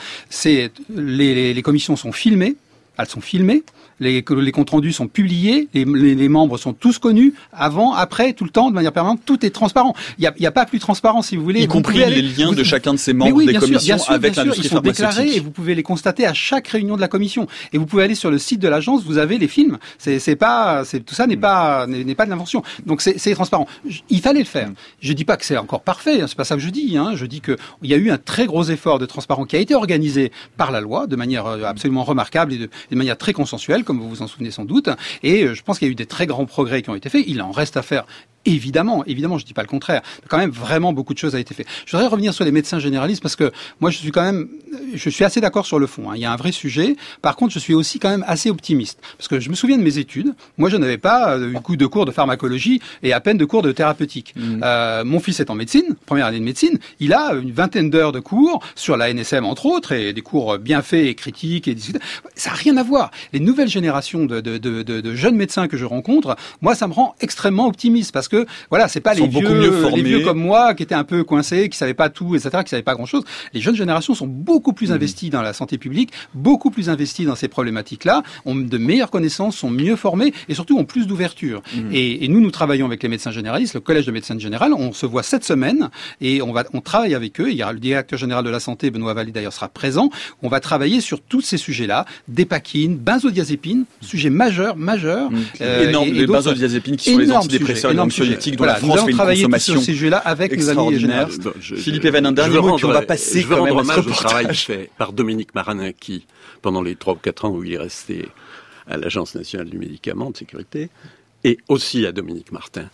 Les commissions sont filmées. Elles sont filmées, les comptes rendus sont publiés, les membres sont tous connus, avant, après, tout le temps, de manière permanente, tout est transparent. Il n'y a pas plus transparent, si vous voulez. Y compris les liens de chacun de ces membres des commissions avec l'industrie pharmaceutique. Ils sont déclarés et vous pouvez les constater à chaque réunion de la commission. Et vous pouvez aller sur le site de l'agence, vous avez les films. Tout ça n'est pas de l'invention. Donc c'est transparent. Il fallait le faire. Je dis pas que c'est encore parfait, c'est pas ça que je dis. Je dis que il y a eu un très gros effort de transparence qui a été organisé par la loi de manière absolument remarquable et de manière très consensuelle, comme vous vous en souvenez sans doute. Et je pense qu'il y a eu des très grands progrès qui ont été faits. Il en reste à faire. Évidemment, je dis pas le contraire. Mais quand même, vraiment, beaucoup de choses ont été faites. Je voudrais revenir sur les médecins généralistes parce que moi, je suis assez d'accord sur le fond. Il y a un vrai sujet. Par contre, je suis aussi quand même assez optimiste. Parce que je me souviens de mes études. Moi, je n'avais pas eu de cours de pharmacologie et à peine de cours de thérapeutique. Mon fils est en médecine, première année de médecine. Il a une 20aine d'heures de cours sur la NSM, entre autres, et des cours bien faits et critiques. Ça n'a rien à voir. Les nouvelles générations de jeunes médecins que je rencontre, moi, ça me rend extrêmement optimiste parce que que voilà, c'est pas les vieux comme moi qui étaient un peu coincés, qui savaient pas tout, etc., qui savaient pas grand chose. Les jeunes générations sont beaucoup plus investies dans la santé publique, beaucoup plus investies dans ces problématiques-là, ont de meilleures connaissances, sont mieux formés et surtout ont plus d'ouverture. Et nous travaillons avec les médecins généralistes, le collège de médecins généraux. On se voit cette semaine et on travaille avec eux. Il y a le directeur général de la santé, Benoît Vallée d'ailleurs, sera présent. On va travailler sur tous ces sujets-là, dépakine, benzodiazépine, sujet majeur. Énorme, les benzodiazépines qui sont les antidépresseurs et les anxiolytiques dont la France fait une consommation sur ces sujets-là avec nos amis généralistes. Philippe Even, un dernier mot, puis on va passer quand même à ce reportage. au travail fait par Dominique Marinaki pendant les 3 ou 4 ans où il est resté à l'Agence nationale du médicament de sécurité, et aussi à Dominique Martin.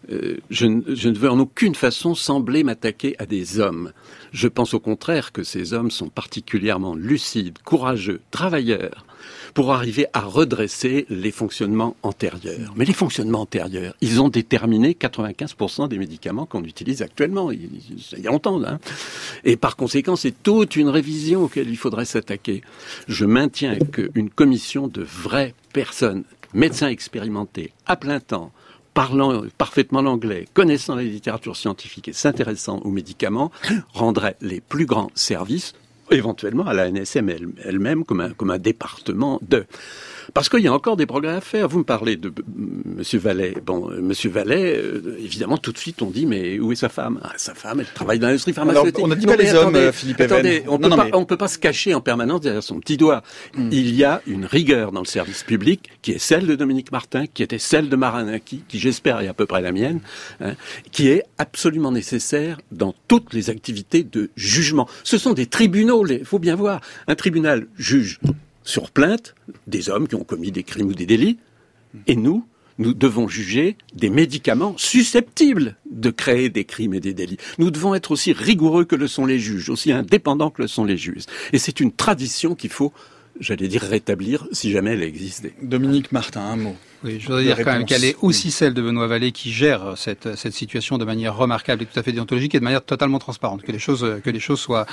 Je ne veux en aucune façon sembler m'attaquer à des hommes. Je pense au contraire que ces hommes sont particulièrement lucides, courageux, travailleurs, pour arriver à redresser les fonctionnements antérieurs. Mais les fonctionnements antérieurs, ils ont déterminé 95% des médicaments qu'on utilise actuellement. Ça y a longtemps, là. Et par conséquent, c'est toute une révision auquel il faudrait s'attaquer. Je maintiens qu'une commission de vraies personnes, médecins expérimentés, à plein temps, parlant parfaitement l'anglais, connaissant la littérature scientifique et s'intéressant aux médicaments, rendrait les plus grands services, éventuellement à la NSM elle-même, comme un département de... Parce qu'il y a encore des progrès à faire. Vous me parlez de Monsieur Vallée. Bon, Monsieur Vallée, évidemment, tout de suite, on dit, mais où est sa femme? Sa femme, elle travaille dans l'industrie pharmaceutique. Alors, on a dit pas les hommes, Philippe Even. Attendez, on peut pas se cacher en permanence derrière son petit doigt. Il y a une rigueur dans le service public qui est celle de Dominique Martin, qui était celle de Marinaki, qui j'espère est à peu près la mienne, qui est absolument nécessaire dans toutes les activités de jugement. Ce sont des tribunaux, il faut bien voir. Un tribunal juge sur plainte des hommes qui ont commis des crimes ou des délits, et nous devons juger des médicaments susceptibles de créer des crimes et des délits. Nous devons être aussi rigoureux que le sont les juges, aussi indépendants que le sont les juges. Et c'est une tradition qu'il faut, j'allais dire, rétablir si jamais elle existait. Dominique Martin, un mot. Oui, je voudrais dire quand même qu'elle est aussi celle de Benoît Vallée qui gère cette situation de manière remarquable et tout à fait déontologique et de manière totalement transparente, que les choses soient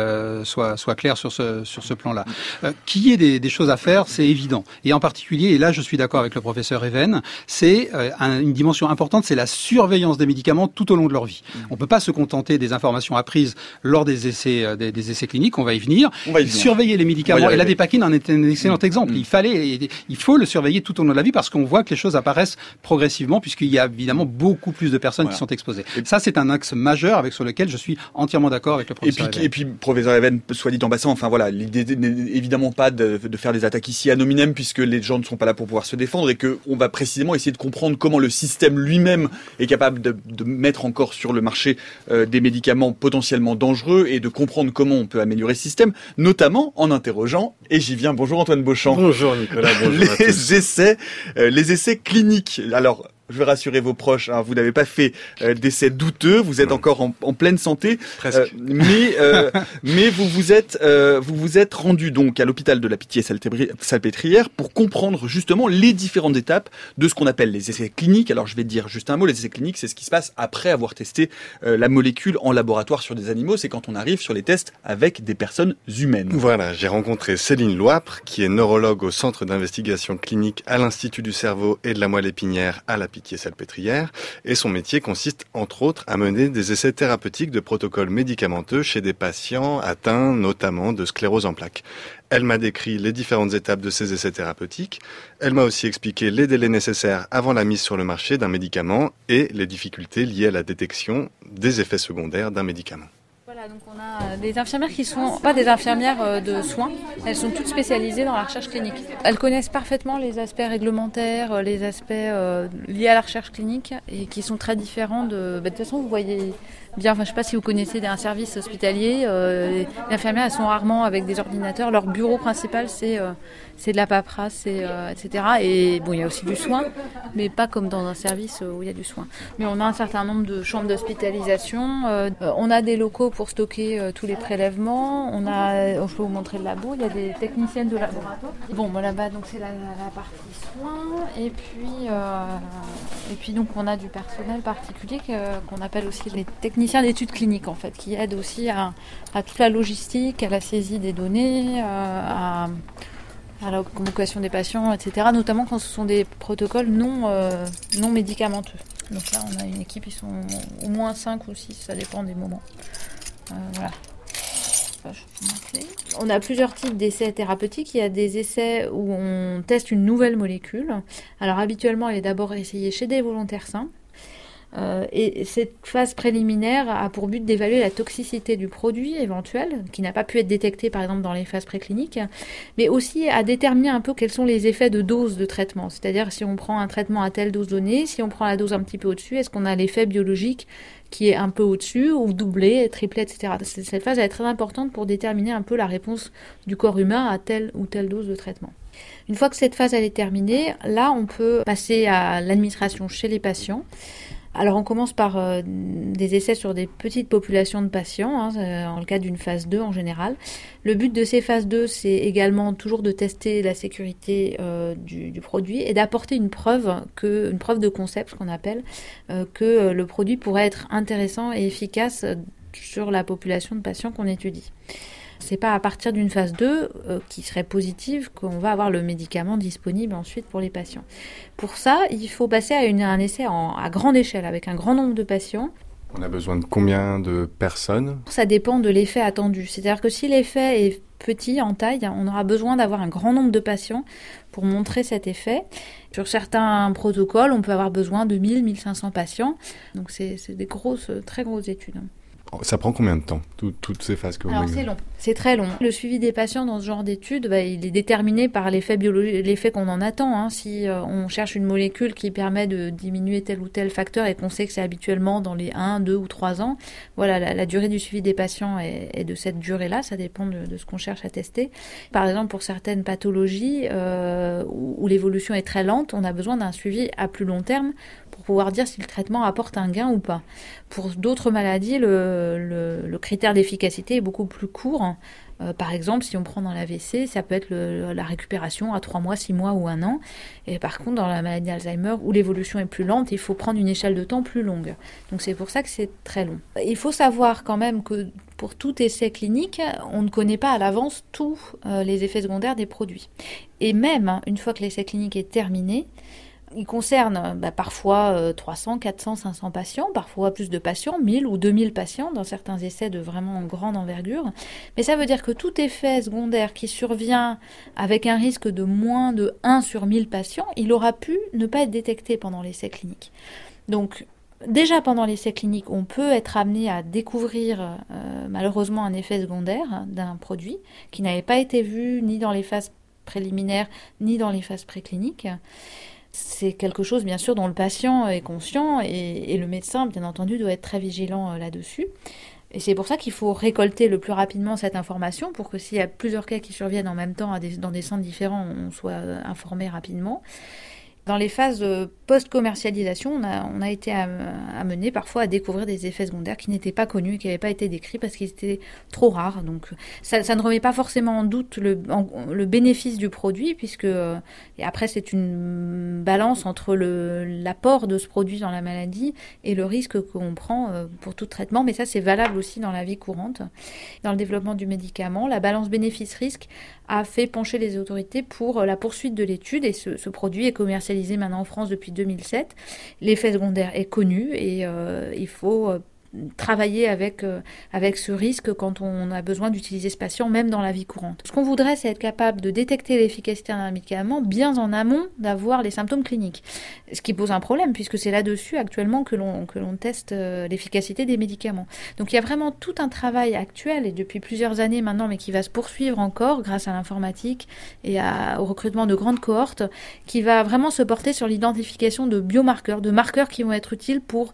claires sur ce plan-là. Qu'il y ait des choses à faire, c'est évident. Et en particulier, et là je suis d'accord avec le professeur Even, c'est une dimension importante, c'est la surveillance des médicaments tout au long de leur vie. On peut pas se contenter des informations apprises lors des essais cliniques, on va y venir. Surveiller les médicaments, et la dépakine en est un excellent exemple. Il faut le surveiller tout au long de la vie parce qu'on voit que les choses apparaissent progressivement puisqu'il y a évidemment beaucoup plus de personnes qui sont exposées. Ça, c'est un axe majeur sur lequel je suis entièrement d'accord avec le professeur Even. Et puis, professeur Even, soit dit en passant, enfin voilà, l'idée n'est évidemment pas de faire des attaques ici ad hominem puisque les gens ne sont pas là pour pouvoir se défendre et qu'on va précisément essayer de comprendre comment le système lui-même est capable de mettre encore sur le marché des médicaments potentiellement dangereux et de comprendre comment on peut améliorer ce système, notamment en interrogeant, et j'y viens, bonjour Antoine Beauchamp. Bonjour Nicolas, bonjour à tous. Les essais cliniques. Alors, je vais rassurer vos proches, vous n'avez pas fait d'essais douteux, vous êtes encore en pleine santé, mais vous vous êtes rendu donc à l'hôpital de la Pitié-Salpêtrière pour comprendre justement les différentes étapes de ce qu'on appelle les essais cliniques. Alors je vais dire juste un mot, les essais cliniques, c'est ce qui se passe après avoir testé la molécule en laboratoire sur des animaux, c'est quand on arrive sur les tests avec des personnes humaines. Voilà, j'ai rencontré Céline Loipre, qui est neurologue au Centre d'investigation clinique à l'Institut du cerveau et de la moelle épinière à la Pitié-Salpêtrière, et son métier consiste entre autres à mener des essais thérapeutiques de protocoles médicamenteux chez des patients atteints notamment de sclérose en plaques. Elle m'a décrit les différentes étapes de ces essais thérapeutiques. Elle m'a aussi expliqué les délais nécessaires avant la mise sur le marché d'un médicament et les difficultés liées à la détection des effets secondaires d'un médicament. Voilà, donc on a des infirmières qui sont pas des infirmières de soins, elles sont toutes spécialisées dans la recherche clinique. Elles connaissent parfaitement les aspects réglementaires, les aspects liés à la recherche clinique et qui sont très différents de toute façon vous voyez bien, je ne sais pas si vous connaissez un service hospitalier, les infirmières elles sont rarement avec des ordinateurs, leur bureau principal c'est de la paperasse, etc. Et bon, il y a aussi du soin, mais pas comme dans un service où il y a du soin. Mais on a un certain nombre de chambres d'hospitalisation, on a des locaux pour stocker tous les prélèvements, je peux vous montrer le labo, il y a des techniciennes de laboratoire. Bon, là-bas, donc c'est la partie soins, et puis donc on a du personnel particulier qu'on appelle aussi les techniciens d'études cliniques en fait, qui aident aussi à toute la logistique, à la saisie des données, à la convocation des patients, etc., notamment quand ce sont des protocoles non médicamenteux. Donc là, on a une équipe, ils sont au moins 5 ou 6, ça dépend des moments. Voilà. On a plusieurs types d'essais thérapeutiques. Il y a des essais où on teste une nouvelle molécule. Alors habituellement, elle est d'abord essayée chez des volontaires sains. Et cette phase préliminaire a pour but d'évaluer la toxicité du produit éventuel, qui n'a pas pu être détecté par exemple dans les phases précliniques, mais aussi à déterminer un peu quels sont les effets de dose de traitement. C'est-à-dire si on prend un traitement à telle dose donnée, si on prend la dose un petit peu au-dessus, est-ce qu'on a l'effet biologique qui est un peu au-dessus, ou doublé, triplé, etc. Cette phase est très importante pour déterminer un peu la réponse du corps humain à telle ou telle dose de traitement. Une fois que cette phase elle est terminée, là on peut passer à l'administration chez les patients. Alors on commence par des essais sur des petites populations de patients, dans le cadre d'une phase 2 en général. Le but de ces phases 2, c'est également toujours de tester la sécurité du produit et d'apporter une preuve de concept, ce qu'on appelle, que le produit pourrait être intéressant et efficace sur la population de patients qu'on étudie. C'est pas à partir d'une phase 2 qui serait positive qu'on va avoir le médicament disponible ensuite pour les patients. Pour ça, il faut passer à un essai à grande échelle avec un grand nombre de patients. On a besoin de combien de personnes ? Ça dépend de l'effet attendu. C'est-à-dire que si l'effet est petit en taille, on aura besoin d'avoir un grand nombre de patients pour montrer cet effet. Sur certains protocoles, on peut avoir besoin de 1000, 1500 patients. Donc c'est des très grosses études. Ça prend combien de temps, toutes ces phases que vous Alors c'est long, c'est très long. Le suivi des patients dans ce genre d'études, il est déterminé par l'effet biologique, l'effet qu'on en attend. Si on cherche une molécule qui permet de diminuer tel ou tel facteur et qu'on sait que c'est habituellement dans les 1, 2 ou 3 ans, voilà, la durée du suivi des patients est de cette durée-là, ça dépend de ce qu'on cherche à tester. Par exemple, pour certaines pathologies où l'évolution est très lente, on a besoin d'un suivi à plus long terme pour pouvoir dire si le traitement apporte un gain ou pas. Pour d'autres maladies, le critère d'efficacité est beaucoup plus court. Par exemple, si on prend dans l'AVC, ça peut être la récupération à 3 mois, 6 mois ou 1 an. Et par contre, dans la maladie d'Alzheimer, où l'évolution est plus lente, il faut prendre une échelle de temps plus longue. Donc c'est pour ça que c'est très long. Il faut savoir quand même que pour tout essai clinique, on ne connaît pas à l'avance tous les effets secondaires des produits. Et même, une fois que l'essai clinique est terminé, il concerne parfois 300, 400, 500 patients, parfois plus de patients, 1000 ou 2000 patients dans certains essais de vraiment grande envergure. Mais ça veut dire que tout effet secondaire qui survient avec un risque de moins de 1 sur 1000 patients, il aura pu ne pas être détecté pendant l'essai clinique. Donc, déjà pendant l'essai clinique, on peut être amené à découvrir malheureusement un effet secondaire d'un produit qui n'avait pas été vu ni dans les phases préliminaires ni dans les phases précliniques. C'est quelque chose, bien sûr, dont le patient est conscient et le médecin, bien entendu, doit être très vigilant là-dessus. Et c'est pour ça qu'il faut récolter le plus rapidement cette information pour que s'il y a plusieurs cas qui surviennent en même temps dans des centres différents, on soit informé rapidement. Dans les phases post-commercialisation, on a été amené parfois à découvrir des effets secondaires qui n'étaient pas connus et qui n'avaient pas été décrits parce qu'ils étaient trop rares. Donc ça ne remet pas forcément en doute le bénéfice du produit, puisque et après c'est une balance entre l'apport de ce produit dans la maladie et le risque qu'on prend pour tout traitement. Mais ça, c'est valable aussi dans la vie courante. Dans le développement du médicament, la balance bénéfice-risque a fait pencher les autorités pour la poursuite de l'étude, et ce produit est commercialisé maintenant en France depuis 2007. L'effet secondaire est connu et il faut travailler avec ce risque quand on a besoin d'utiliser ce patient, même dans la vie courante. Ce qu'on voudrait, c'est être capable de détecter l'efficacité d'un médicament bien en amont d'avoir les symptômes cliniques. Ce qui pose un problème, puisque c'est là-dessus actuellement que l'on teste l'efficacité des médicaments. Donc il y a vraiment tout un travail actuel, et depuis plusieurs années maintenant, mais qui va se poursuivre encore grâce à l'informatique et au recrutement de grandes cohortes, qui va vraiment se porter sur l'identification de biomarqueurs, de marqueurs qui vont être utiles pour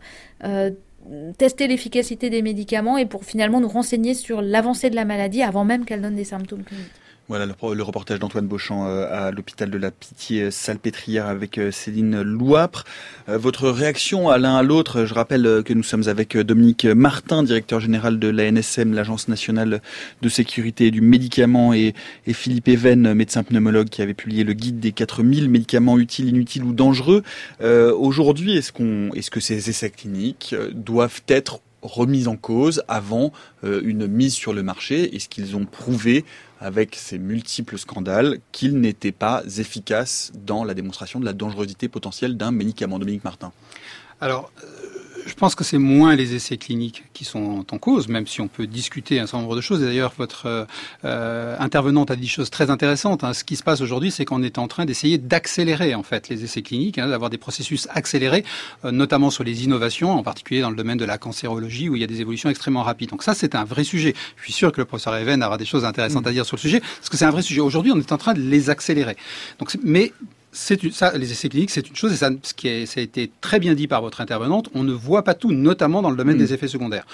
tester l'efficacité des médicaments et pour finalement nous renseigner sur l'avancée de la maladie avant même qu'elle donne des symptômes cliniques. Voilà le reportage d'Antoine Beauchamp à l'hôpital de la Pitié-Salpêtrière avec Céline Louapre. Votre réaction à l'un à l'autre, je rappelle que nous sommes avec Dominique Martin, directeur général de l'ANSM, l'Agence nationale de sécurité du médicament, et Philippe Even, médecin pneumologue, qui avait publié le guide des 4000 médicaments utiles, inutiles ou dangereux. Aujourd'hui, est-ce que ces essais cliniques doivent être remis en cause avant une mise sur le marché? Est-ce qu'ils ont prouvé, avec ces multiples scandales, qu'ils n'étaient pas efficaces dans la démonstration de la dangerosité potentielle d'un médicament? Dominique Martin. Alors, je pense que c'est moins les essais cliniques qui sont en cause, même si on peut discuter un certain nombre de choses. Et d'ailleurs, votre intervenante a dit des choses très intéressantes. Ce qui se passe aujourd'hui, c'est qu'on est en train d'essayer d'accélérer en fait les essais cliniques, d'avoir des processus accélérés, notamment sur les innovations, en particulier dans le domaine de la cancérologie, où il y a des évolutions extrêmement rapides. Donc ça, c'est un vrai sujet. Je suis sûr que le professeur Even aura des choses intéressantes à dire sur le sujet, parce que c'est un vrai sujet. Aujourd'hui, on est en train de les accélérer. Donc, mais ça, les essais cliniques, c'est une chose, et ça a été très bien dit par votre intervenante, on ne voit pas tout, notamment dans le domaine des effets secondaires.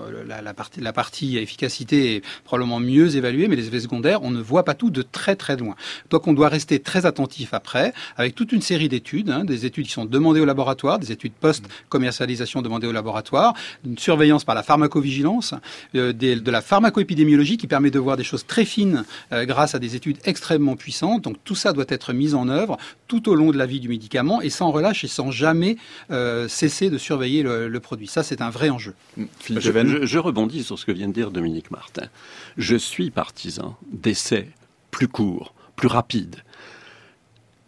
La partie efficacité est probablement mieux évaluée, mais les effets secondaires, on ne voit pas tout de très très loin. Donc on doit rester très attentif après, avec toute une série d'études, des études qui sont demandées au laboratoire, des études post-commercialisation demandées au laboratoire, une surveillance par la pharmacovigilance, de la pharmacoépidémiologie qui permet de voir des choses très fines grâce à des études extrêmement puissantes. Donc tout ça doit être mis en œuvre tout au long de la vie du médicament et sans relâche et sans jamais cesser de surveiller le produit. Ça, c'est un vrai enjeu. Je rebondis sur ce que vient de dire Dominique Martin. Je suis partisan d'essais plus courts, plus rapides. Pourquoi ?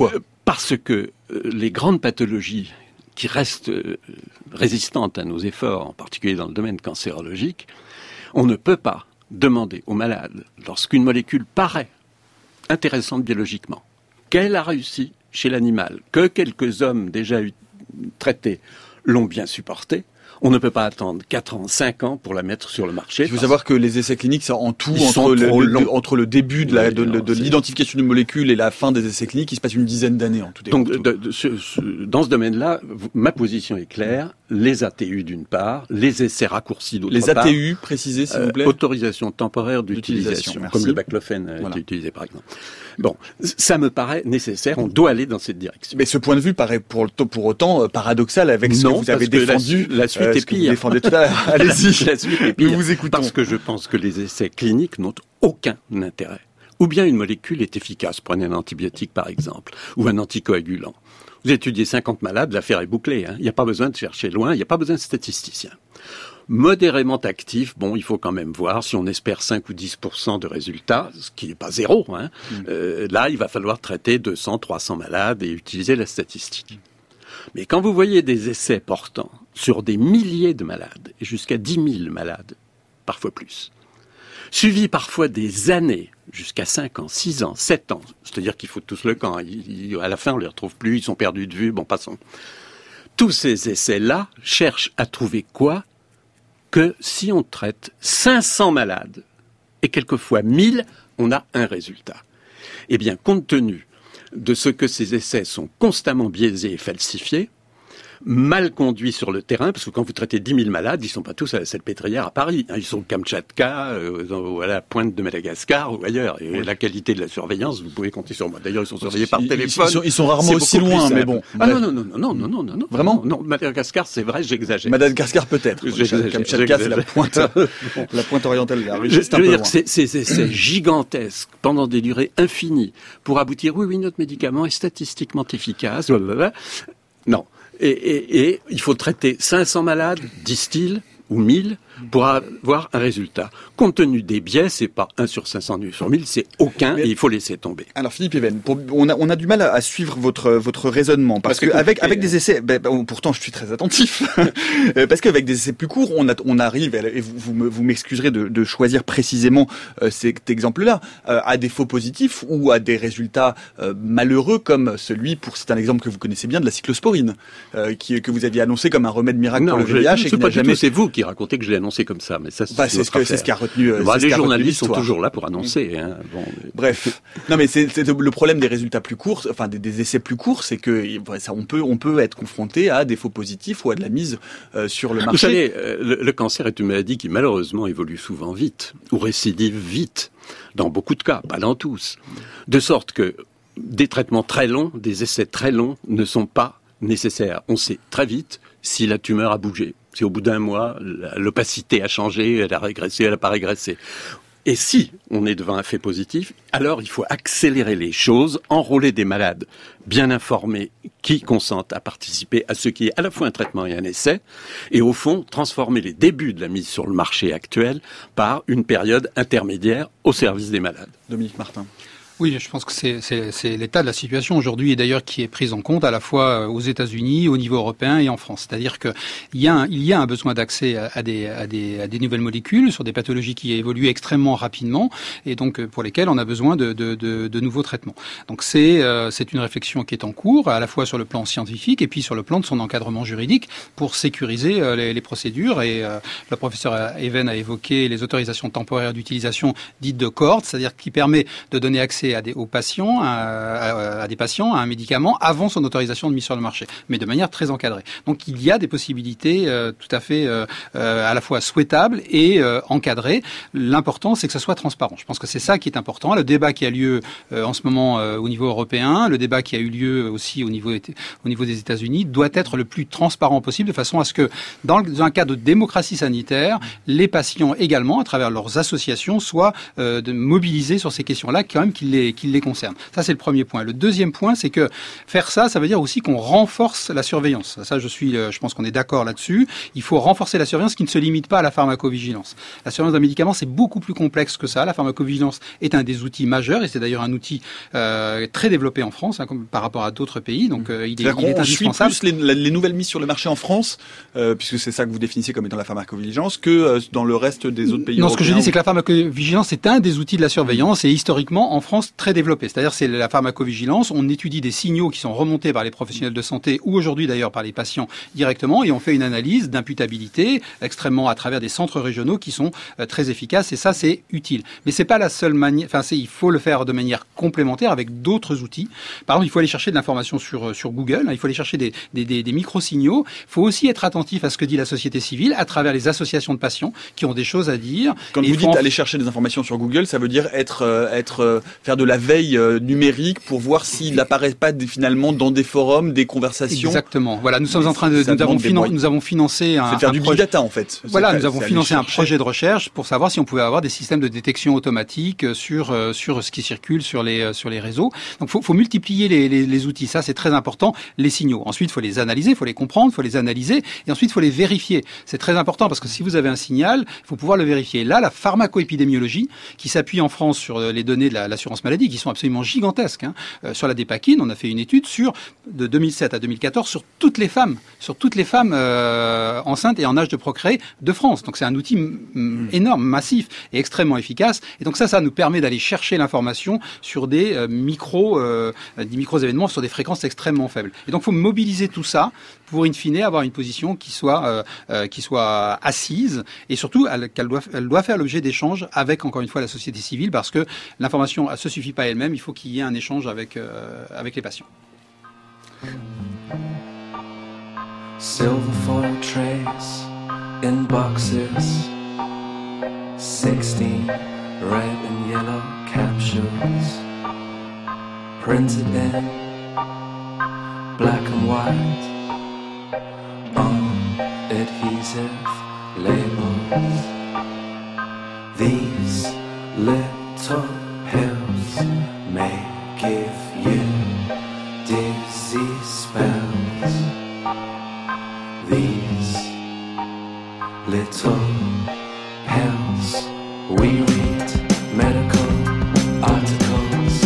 Parce que les grandes pathologies qui restent résistantes à nos efforts, en particulier dans le domaine cancérologique, on ne peut pas demander aux malades, lorsqu'une molécule paraît intéressante biologiquement, qu'elle a réussi chez l'animal, que quelques hommes déjà traités l'ont bien supporté, on ne peut pas attendre 4 ans, 5 ans pour la mettre sur le marché. Il faut savoir que les essais cliniques, ça, en tout, entre le début de l'identification d'une molécule et la fin des essais cliniques, il se passe une dizaine d'années en tout. Donc, dans ce domaine-là, ma position est claire. Les ATU d'une part, les essais raccourcis d'autre part. Les ATU, précisez s'il vous plaît. Autorisation temporaire d'utilisation, comme le baclofène a été utilisé par exemple. Bon, ça me paraît nécessaire, on doit aller dans cette direction. Mais ce point de vue paraît pour autant paradoxal avec ce que vous avez défendu. La suite est pire. Vous défendez tout à l'heure. Allez-y. La suite est pire. Nous vous écoutons. Parce que je pense que les essais cliniques n'ont aucun intérêt. Ou bien une molécule est efficace, prenez un antibiotique par exemple, ou un anticoagulant. Vous étudiez 50 malades, l'affaire est bouclée. Il n'y a pas besoin de chercher loin, il n'y a pas besoin de statisticiens. Modérément actif, il faut quand même voir si on espère 5 ou 10% de résultats, ce qui n'est pas zéro. Là, il va falloir traiter 200, 300 malades et utiliser la statistique. Mais quand vous voyez des essais portant sur des milliers de malades, et jusqu'à 10 000 malades, parfois plus, suivis parfois des années, jusqu'à 5 ans, 6 ans, 7 ans, c'est-à-dire qu'il faut tous le camp, à la fin on ne les retrouve plus, ils sont perdus de vue, passons. Tous ces essais-là cherchent à trouver quoi ? Que si on traite 500 malades, et quelquefois 1000, on a un résultat. Eh bien, compte tenu de ce que ces essais sont constamment biaisés et falsifiés, mal conduits sur le terrain, parce que quand vous traitez 10 000 malades, ils ne sont pas tous à la Salpêtrière à Paris. Ils sont au Kamtchatka, à la pointe de Madagascar ou ailleurs. Et la qualité de la surveillance, vous pouvez compter sur moi. D'ailleurs, ils sont surveillés par téléphone. Ils sont rarement aussi loin, mais bon. Ah non. Vraiment ? Non, Madagascar, c'est vrai, j'exagère. Madagascar, peut-être. Kamtchatka, c'est la pointe orientale de la Russie. Je veux dire que ces essais gigantesques, pendant des durées infinies, pour aboutir, oui, notre médicament est statistiquement efficace, blablabla. Non. Et il faut traiter 500 malades, disent-ils, ou 1000, pour avoir un résultat. Compte tenu des biais, c'est pas 1 sur 500, 2 sur 1000, c'est aucun, et il faut laisser tomber. Alors Philippe Even, on a du mal à suivre votre raisonnement, parce que avec des essais, pourtant je suis très attentif, parce qu'avec des essais plus courts, on arrive, et vous m'excuserez de choisir précisément cet exemple-là, à des faux positifs ou à des résultats malheureux, comme c'est un exemple que vous connaissez bien, de la cyclosporine, que vous aviez annoncé comme un remède miracle pour le VIH, et qui n'a jamais... C'est vous qui racontez que je l'ai annoncé comme ça, mais ça c'est ce qui a retenu. Les journalistes sont toujours là pour annoncer. Bref, non mais c'est le problème des résultats plus courts, enfin des essais plus courts, c'est que on peut être confronté à des faux positifs ou à de la mise sur le marché. Vous savez, le cancer est une maladie qui malheureusement évolue souvent vite ou récidive vite, dans beaucoup de cas, pas dans tous, de sorte que des traitements très longs, des essais très longs ne sont pas nécessaires. On sait très vite si la tumeur a bougé. Si au bout d'un mois, l'opacité a changé, elle a régressé, elle n'a pas régressé. Et si on est devant un fait positif, alors il faut accélérer les choses, enrôler des malades bien informés qui consentent à participer à ce qui est à la fois un traitement et un essai, et au fond, transformer les débuts de la mise sur le marché actuel par une période intermédiaire au service des malades. Dominique Martin. Oui, je pense que c'est l'état de la situation aujourd'hui et d'ailleurs qui est prise en compte à la fois aux États-Unis, au niveau européen et en France. C'est-à-dire que il y a un besoin d'accès à des nouvelles molécules sur des pathologies qui évoluent extrêmement rapidement et donc pour lesquelles on a besoin de nouveaux traitements. Donc c'est une réflexion qui est en cours à la fois sur le plan scientifique et puis sur le plan de son encadrement juridique pour sécuriser les procédures et le professeur Even a évoqué les autorisations temporaires d'utilisation dites de cohorte, c'est-à-dire qui permet de donner accès à des patients, à un médicament avant son autorisation de mise sur le marché, mais de manière très encadrée. Donc il y a des possibilités tout à fait à la fois souhaitables et encadrées. L'important, c'est que ça soit transparent. Je pense que c'est ça qui est important. Le débat qui a lieu en ce moment au niveau européen, le débat qui a eu lieu aussi au niveau des États-Unis, doit être le plus transparent possible, de façon à ce que, dans un cadre de démocratie sanitaire, les patients également, à travers leurs associations, soient mobilisés sur ces questions-là, quand même qui les concernent. Ça, c'est le premier point. Le deuxième point, c'est que faire ça veut dire aussi qu'on renforce la surveillance. Ça, je pense qu'on est d'accord là-dessus. Il faut renforcer la surveillance qui ne se limite pas à la pharmacovigilance. La surveillance d'un médicament, c'est beaucoup plus complexe que ça. La pharmacovigilance est un des outils majeurs et c'est d'ailleurs un outil très développé en France par rapport à d'autres pays. Donc, il est indispensable. Suit plus les nouvelles mises sur le marché en France, puisque c'est ça que vous définissez comme étant la pharmacovigilance, que dans le reste des autres pays européens. Non, ce que je dis, c'est que la pharmacovigilance est un des outils de la surveillance et historiquement en France très développé. C'est-à-dire c'est la pharmacovigilance, on étudie des signaux qui sont remontés par les professionnels de santé ou aujourd'hui d'ailleurs par les patients directement et on fait une analyse d'imputabilité extrêmement à travers des centres régionaux qui sont très efficaces et ça c'est utile. Mais c'est pas la seule manière, il faut le faire de manière complémentaire avec d'autres outils. Par exemple, il faut aller chercher de l'information sur Google, il faut aller chercher des micro-signaux. Il faut aussi être attentif à ce que dit la société civile à travers les associations de patients qui ont des choses à dire. Quand vous dites aller chercher des informations sur Google, ça veut dire faire de la veille numérique pour voir s'il n'apparaît pas finalement dans des forums, des conversations. Exactement. Voilà, nous sommes en train nous avons financé c'est faire du big data en fait. Voilà, nous avons financé un projet de recherche pour savoir si on pouvait avoir des systèmes de détection automatique sur ce qui circule sur les réseaux. Donc faut multiplier les outils, ça c'est très important, les signaux. Ensuite, il faut les analyser, il faut les comprendre, il faut les analyser et ensuite il faut les vérifier. C'est très important parce que si vous avez un signal, il faut pouvoir le vérifier. Là, la pharmacoépidémiologie qui s'appuie en France sur les données de l'assurance maladie qui sont absolument gigantesques. Sur la dépakine, on a fait une étude de 2007 à 2014 sur toutes les femmes enceintes et en âge de procréer de France. Donc c'est un outil énorme, massif et extrêmement efficace. Et donc ça nous permet d'aller chercher l'information sur des micros événements sur des fréquences extrêmement faibles. Et donc il faut mobiliser tout ça pour in fine avoir une position qui soit assise et surtout elle doit faire l'objet d'échanges avec encore une fois la société civile parce que l'information ne se suffit pas elle-même, il faut qu'il y ait un échange avec les patients. Silver foil trays in boxes, 16 red and yellow capsules, printed in black and white on adhesive labels. These little pills may give you dizzy spells. These little pills, we read medical articles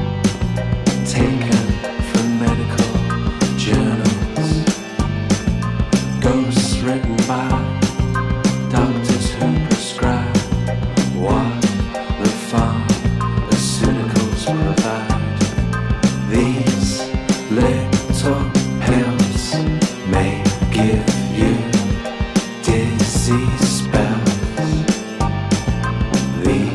taken from medical journals, ghosts written by doctors who prescribe what the pharmaceuticals provide. These little pills may give you dizzy spells. These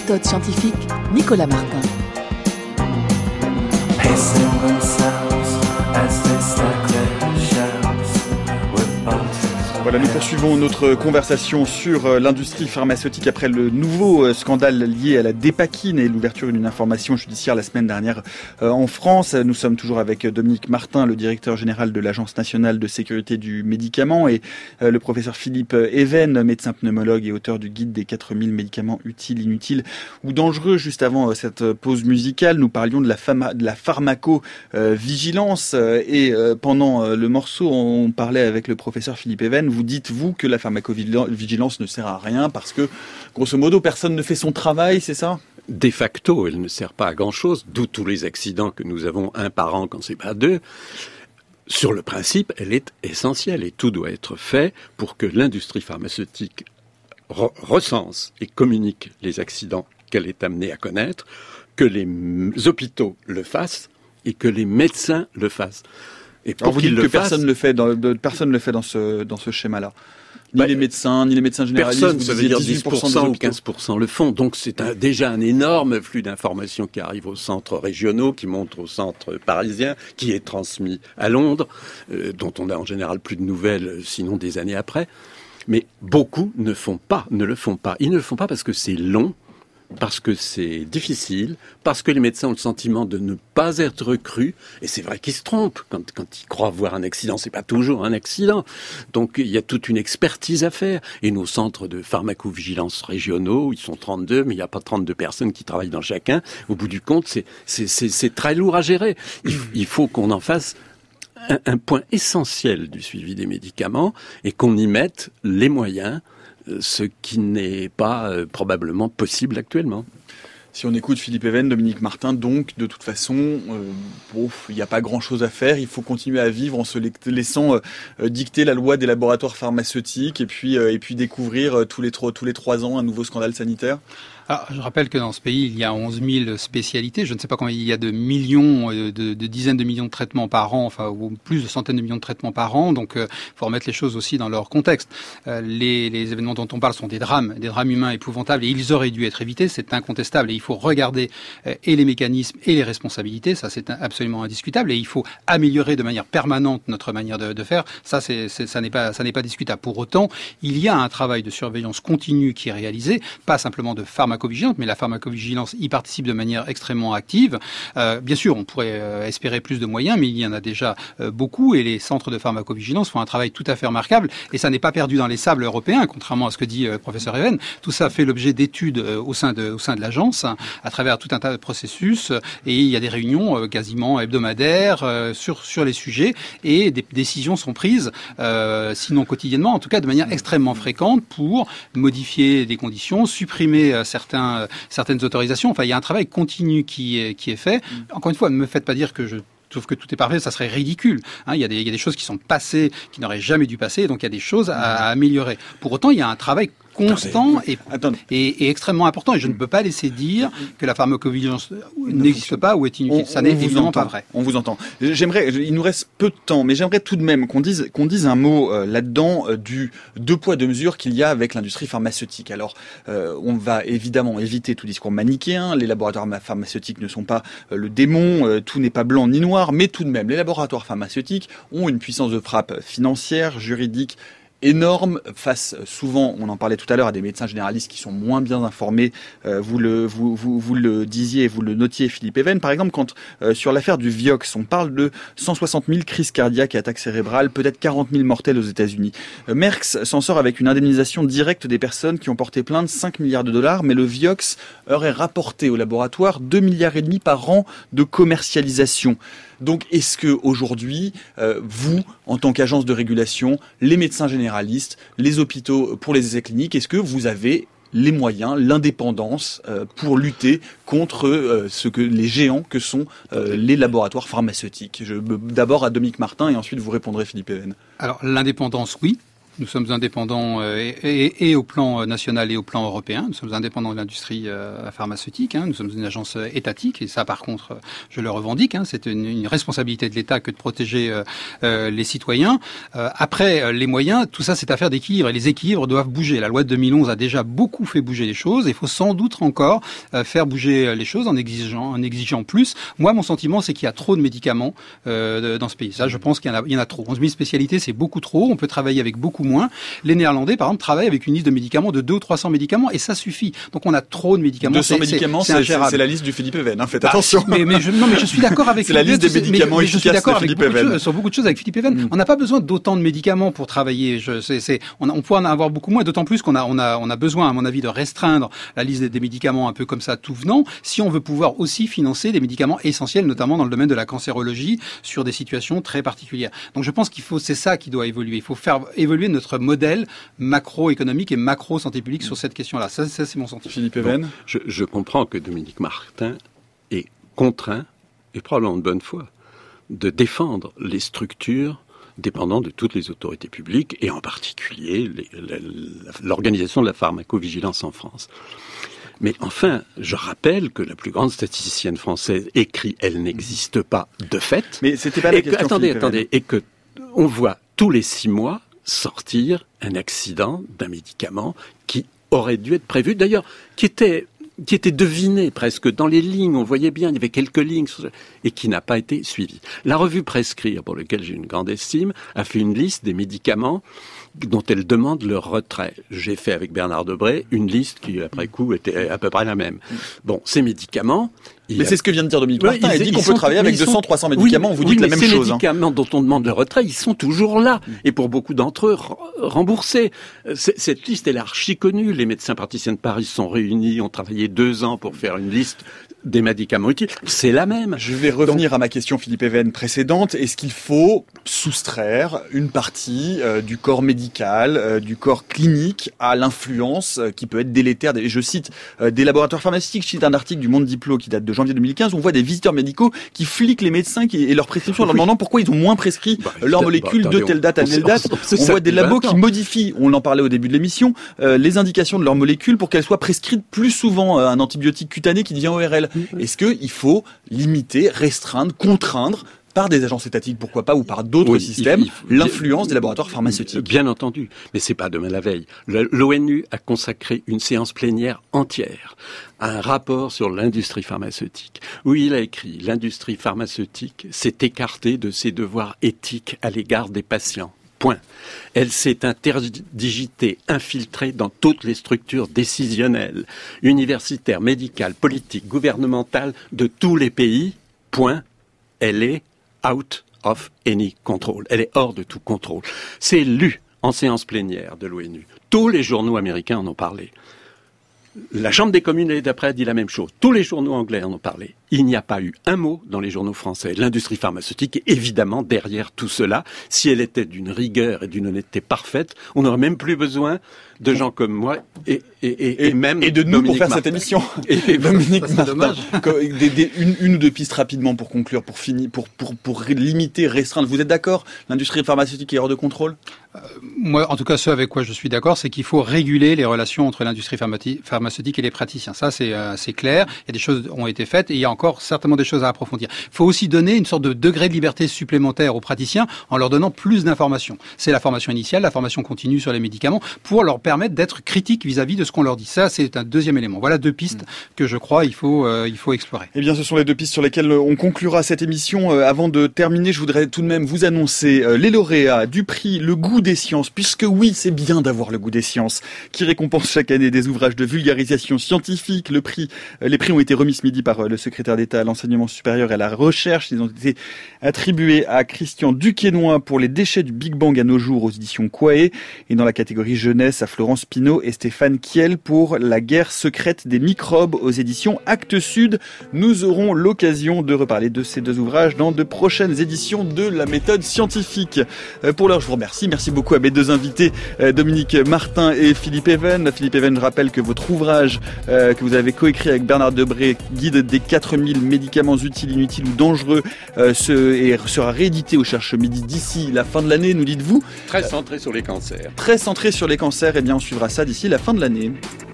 méthode scientifique, Nicolas Martin. Pacing themselves as they stack their shelves with bottles. Voilà, nous poursuivons notre conversation sur l'industrie pharmaceutique après le nouveau scandale lié à la dépakine et l'ouverture d'une information judiciaire la semaine dernière en France. Nous sommes toujours avec Dominique Martin, le directeur général de l'Agence nationale de sécurité du médicament, et le professeur Philippe Even, médecin pneumologue et auteur du guide des 4000 médicaments utiles, inutiles ou dangereux. Juste avant cette pause musicale, nous parlions de la pharmacovigilance et pendant le morceau, on parlait avec le professeur Philippe Even. Vous dites, vous, que la pharmacovigilance ne sert à rien parce que, grosso modo, personne ne fait son travail, c'est ça ? De facto, elle ne sert pas à grand-chose, d'où tous les accidents que nous avons un par an quand c'est pas deux. Sur le principe, elle est essentielle et tout doit être fait pour que l'industrie pharmaceutique recense et communique les accidents qu'elle est amenée à connaître, que les hôpitaux le fassent et que les médecins le fassent. Et pour alors vous dites que personne ne le fait dans ce schéma-là. Ni les médecins, ni les médecins généralistes. Personne, ça veut dire 10% ou 15% le font. Donc c'est déjà un énorme flux d'informations qui arrive aux centres régionaux, qui monte aux centres parisiens, qui est transmis à Londres, dont on a en général plus de nouvelles, sinon des années après. Mais beaucoup ne le font pas. Ils ne le font pas parce que c'est long, parce que c'est difficile, parce que les médecins ont le sentiment de ne pas être crus, et c'est vrai qu'ils se trompent quand ils croient voir un accident, c'est pas toujours un accident. Donc il y a toute une expertise à faire, et nos centres de pharmacovigilance régionaux, ils sont 32, mais il n'y a pas 32 personnes qui travaillent dans chacun. Au bout du compte, c'est très lourd à gérer. Il faut qu'on en fasse un point essentiel du suivi des médicaments, et qu'on y mette les moyens, ce qui n'est pas probablement possible actuellement. Si on écoute Philippe Even, Dominique Martin, donc de toute façon, il n'y a pas grand-chose à faire. Il faut continuer à vivre en se laissant dicter la loi des laboratoires pharmaceutiques et puis découvrir tous les 3 ans un nouveau scandale sanitaire. Alors, je rappelle que dans ce pays, il y a 11 000 spécialités. Je ne sais pas combien il y a de millions, de dizaines de millions de traitements par an, enfin, ou plus de centaines de millions de traitements par an. Donc, faut remettre les choses aussi dans leur contexte. Les événements dont on parle sont des drames humains épouvantables, et ils auraient dû être évités. C'est incontestable, et il faut regarder et les mécanismes et les responsabilités. Ça, c'est absolument indiscutable, et il faut améliorer de manière permanente notre manière de faire. Ça n'est pas discutable. Pour autant, il y a un travail de surveillance continue qui est réalisé, pas simplement de pharmacovigilance, mais la pharmacovigilance y participe de manière extrêmement active. Bien sûr, on pourrait espérer plus de moyens, mais il y en a déjà beaucoup, et les centres de pharmacovigilance font un travail tout à fait remarquable, et ça n'est pas perdu dans les sables européens, contrairement à ce que dit professeur Even. Tout ça fait l'objet d'études au sein de l'agence, à travers tout un tas de processus, et il y a des réunions quasiment hebdomadaires sur les sujets, et des décisions sont prises, sinon quotidiennement, en tout cas de manière extrêmement fréquente, pour modifier des conditions, supprimer certaines autorisations. Enfin, il y a un travail continu qui est fait. Encore une fois, ne me faites pas dire que je trouve que tout est parfait, ça serait ridicule. Il y a des choses qui sont passées, qui n'auraient jamais dû passer, donc il y a des choses à améliorer. Pour autant, il y a un travail constant et extrêmement important. Et je ne peux pas laisser dire que la pharmacovigilance n'existe pas ou est inutile. Ça n'est évidemment pas vrai. On vous entend. Il nous reste peu de temps, mais j'aimerais tout de même qu'on dise un mot là-dedans du 2 poids 2 mesures qu'il y a avec l'industrie pharmaceutique. Alors, on va évidemment éviter tout discours manichéen. Les laboratoires pharmaceutiques ne sont pas le démon. Tout n'est pas blanc ni noir. Mais tout de même, les laboratoires pharmaceutiques ont une puissance de frappe financière, juridique, énorme, face souvent, on en parlait tout à l'heure, à des médecins généralistes qui sont moins bien informés. Vous le disiez, vous le notiez, Philippe Even. Par exemple, quand sur l'affaire du Vioxx, on parle de 160 000 crises cardiaques et attaques cérébrales, peut-être 40 000 mortels aux États-Unis. Merck s'en sort avec une indemnisation directe des personnes qui ont porté plainte, 5 milliards de dollars, mais le Vioxx aurait rapporté au laboratoire 2,5 milliards par an de commercialisation. Donc, est-ce que aujourd'hui, vous, en tant qu'agence de régulation, les médecins généralistes, les hôpitaux pour les essais cliniques, est-ce que vous avez les moyens, l'indépendance pour lutter contre les géants que sont les laboratoires pharmaceutiques? D'abord à Dominique Martin et ensuite vous répondrez Philippe Even. Alors, l'indépendance, oui. Nous sommes indépendants et au plan national et au plan européen. Nous sommes indépendants de l'industrie pharmaceutique. Nous sommes une agence étatique et ça, par contre, je le revendique. C'est une responsabilité de l'État que de protéger les citoyens. Après, les moyens, tout ça, c'est affaire d'équilibre et les équilibres doivent bouger. La loi de 2011 a déjà beaucoup fait bouger les choses. Il faut sans doute encore faire bouger les choses en exigeant plus. Moi, mon sentiment, c'est qu'il y a trop de médicaments dans ce pays. Ça, je pense qu'il y en a trop. 11 000 spécialités, c'est beaucoup trop. On peut travailler avec beaucoup moins. Les Néerlandais, par exemple, travaillent avec une liste de médicaments de 200 ou 300 médicaments et ça suffit. Donc on a trop de médicaments. 200 médicaments, c'est la liste du Philippe Even. Faites attention. Mais je suis d'accord avec. C'est la liste des médicaments efficaces. Je suis d'accord sur beaucoup de choses avec Philippe Even. On n'a pas besoin d'autant de médicaments pour travailler. On peut en avoir beaucoup moins. D'autant plus qu'on a besoin, à mon avis, de restreindre la liste des médicaments un peu comme ça tout venant, si on veut pouvoir aussi financer des médicaments essentiels, notamment dans le domaine de la cancérologie, sur des situations très particulières. Donc je pense c'est ça qui doit évoluer. Il faut faire évoluer notre modèle macroéconomique et macro-santé publique sur cette question-là. Ça c'est mon sentiment. Philippe Even. Bon, je comprends que Dominique Martin est contraint, et probablement de bonne foi, de défendre les structures dépendant de toutes les autorités publiques, et en particulier l'organisation de la pharmacovigilance en France. Mais enfin, je rappelle que la plus grande statisticienne française écrit « Elle n'existe pas de fait ». Mais c'était pas la question. Attendez, et que on voit tous les 6 mois sortir un accident d'un médicament qui aurait dû être prévu, d'ailleurs, qui était deviné presque dans les lignes, on voyait bien, il y avait quelques lignes, et qui n'a pas été suivi. La revue Prescrire, pour laquelle j'ai une grande estime, a fait une liste des médicaments dont elle demande leur retrait. J'ai fait avec Bernard Debré une liste qui, après coup, était à peu près la même. Bon, ces médicaments... Mais c'est ce que vient de dire Dominique Martin. Il dit qu'on peut travailler avec 200, 300 médicaments. Vous dites la même chose. Ces médicaments dont on demande le retrait, ils sont toujours là. Et pour beaucoup d'entre eux, remboursés. Cette liste, elle est archi connue. Les médecins praticiens de Paris sont réunis, ont travaillé 2 ans pour faire une liste des médicaments utiles. C'est la même. Je vais revenir à ma question, Philippe Even, précédente. Est-ce qu'il faut soustraire une partie du corps médical, du corps clinique à l'influence qui peut être délétère? Je cite des laboratoires pharmaceutiques. Je cite un article du Monde Diplo qui date de janvier 2015. On voit des visiteurs médicaux qui fliquent les médecins et leurs prescriptions en leur demandant pourquoi ils ont moins prescrit leurs molécules de telle date à telle date. On voit des labos qui modifient, on en parlait au début de l'émission, les indications de leurs molécules pour qu'elles soient prescrites plus souvent. Un antibiotique cutané qui devient ORL. Est-ce qu'il faut limiter, restreindre, contraindre par des agences étatiques, pourquoi pas, ou par d'autres systèmes, l'influence des laboratoires pharmaceutiques? Bien entendu, mais c'est pas demain la veille. L'ONU a consacré une séance plénière entière à un rapport sur l'industrie pharmaceutique, où il a écrit « L'industrie pharmaceutique s'est écartée de ses devoirs éthiques à l'égard des patients. Point. Elle s'est interdigitée, infiltrée dans toutes les structures décisionnelles, universitaires, médicales, politiques, gouvernementales de tous les pays. Point. Elle est out of any control. Elle est hors de tout contrôle. C'est lu en séance plénière de l'ONU. Tous les journaux américains en ont parlé. La Chambre des communes, l'année d'après, a dit la même chose. Tous les journaux anglais en ont parlé. Il n'y a pas eu un mot dans les journaux français. L'industrie pharmaceutique est évidemment derrière tout cela. Si elle était d'une rigueur et d'une honnêteté parfaite, on n'aurait même plus besoin de gens comme moi et même et de nous Dominique pour faire Martin. Cette émission. Et Dominique Martin. Une ou deux pistes rapidement pour conclure, pour finir, pour limiter, restreindre. Vous êtes d'accord? L'industrie pharmaceutique est hors de contrôle? Moi, en tout cas, ce avec quoi je suis d'accord, c'est qu'il faut réguler les relations entre l'industrie pharmaceutique et les praticiens. Ça, c'est clair. Il y a des choses qui ont été faites et il y a encore certainement des choses à approfondir. Il faut aussi donner une sorte de degré de liberté supplémentaire aux praticiens en leur donnant plus d'informations. C'est la formation initiale, la formation continue sur les médicaments pour leur permettre d'être critiques vis-à-vis de ce qu'on leur dit. Ça, c'est un deuxième élément. Voilà 2 pistes que je crois il faut explorer. Eh bien, ce sont les 2 pistes sur lesquelles on conclura cette émission. Avant de terminer, je voudrais tout de même vous annoncer les lauréats du prix Le Goût des Sciences, puisque oui, c'est bien d'avoir le goût des sciences, qui récompense chaque année des ouvrages de vulgarisation scientifique. Les prix ont été remis ce midi par le secrétaire d'État à l'enseignement supérieur et à la recherche. Ils ont été attribués à Christian Duquesnoy pour Les déchets du Big Bang à nos jours aux éditions Quae, et dans la catégorie jeunesse à Florence Pinault et Stéphane Kiel pour La guerre secrète des microbes aux éditions Actes Sud. Nous aurons l'occasion de reparler de ces 2 ouvrages dans de prochaines éditions de La méthode scientifique. Pour l'heure, je vous remercie. Merci beaucoup à mes 2 deux invités, Dominique Martin et Philippe Even. Philippe Even, je rappelle que votre ouvrage que vous avez coécrit avec Bernard Debré, Guide des 4000 médicaments utiles, inutiles ou dangereux, sera réédité au Cherche Midi d'ici la fin de l'année, nous dites-vous. Très centré sur les cancers. Très centré sur les cancers, et bien on suivra ça d'ici la fin de l'année.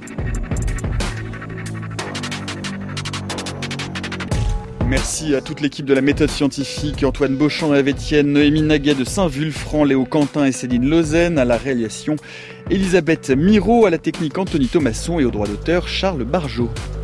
Merci à toute l'équipe de la méthode scientifique, Antoine Beauchamp, Eve Etienne, Noémie Naguet de Saint-Vulfranc, Léo Quentin et Céline Lausanne, à la réalisation Elisabeth Miro, à la technique Anthony Thomasson et au droit d'auteur Charles Barjot.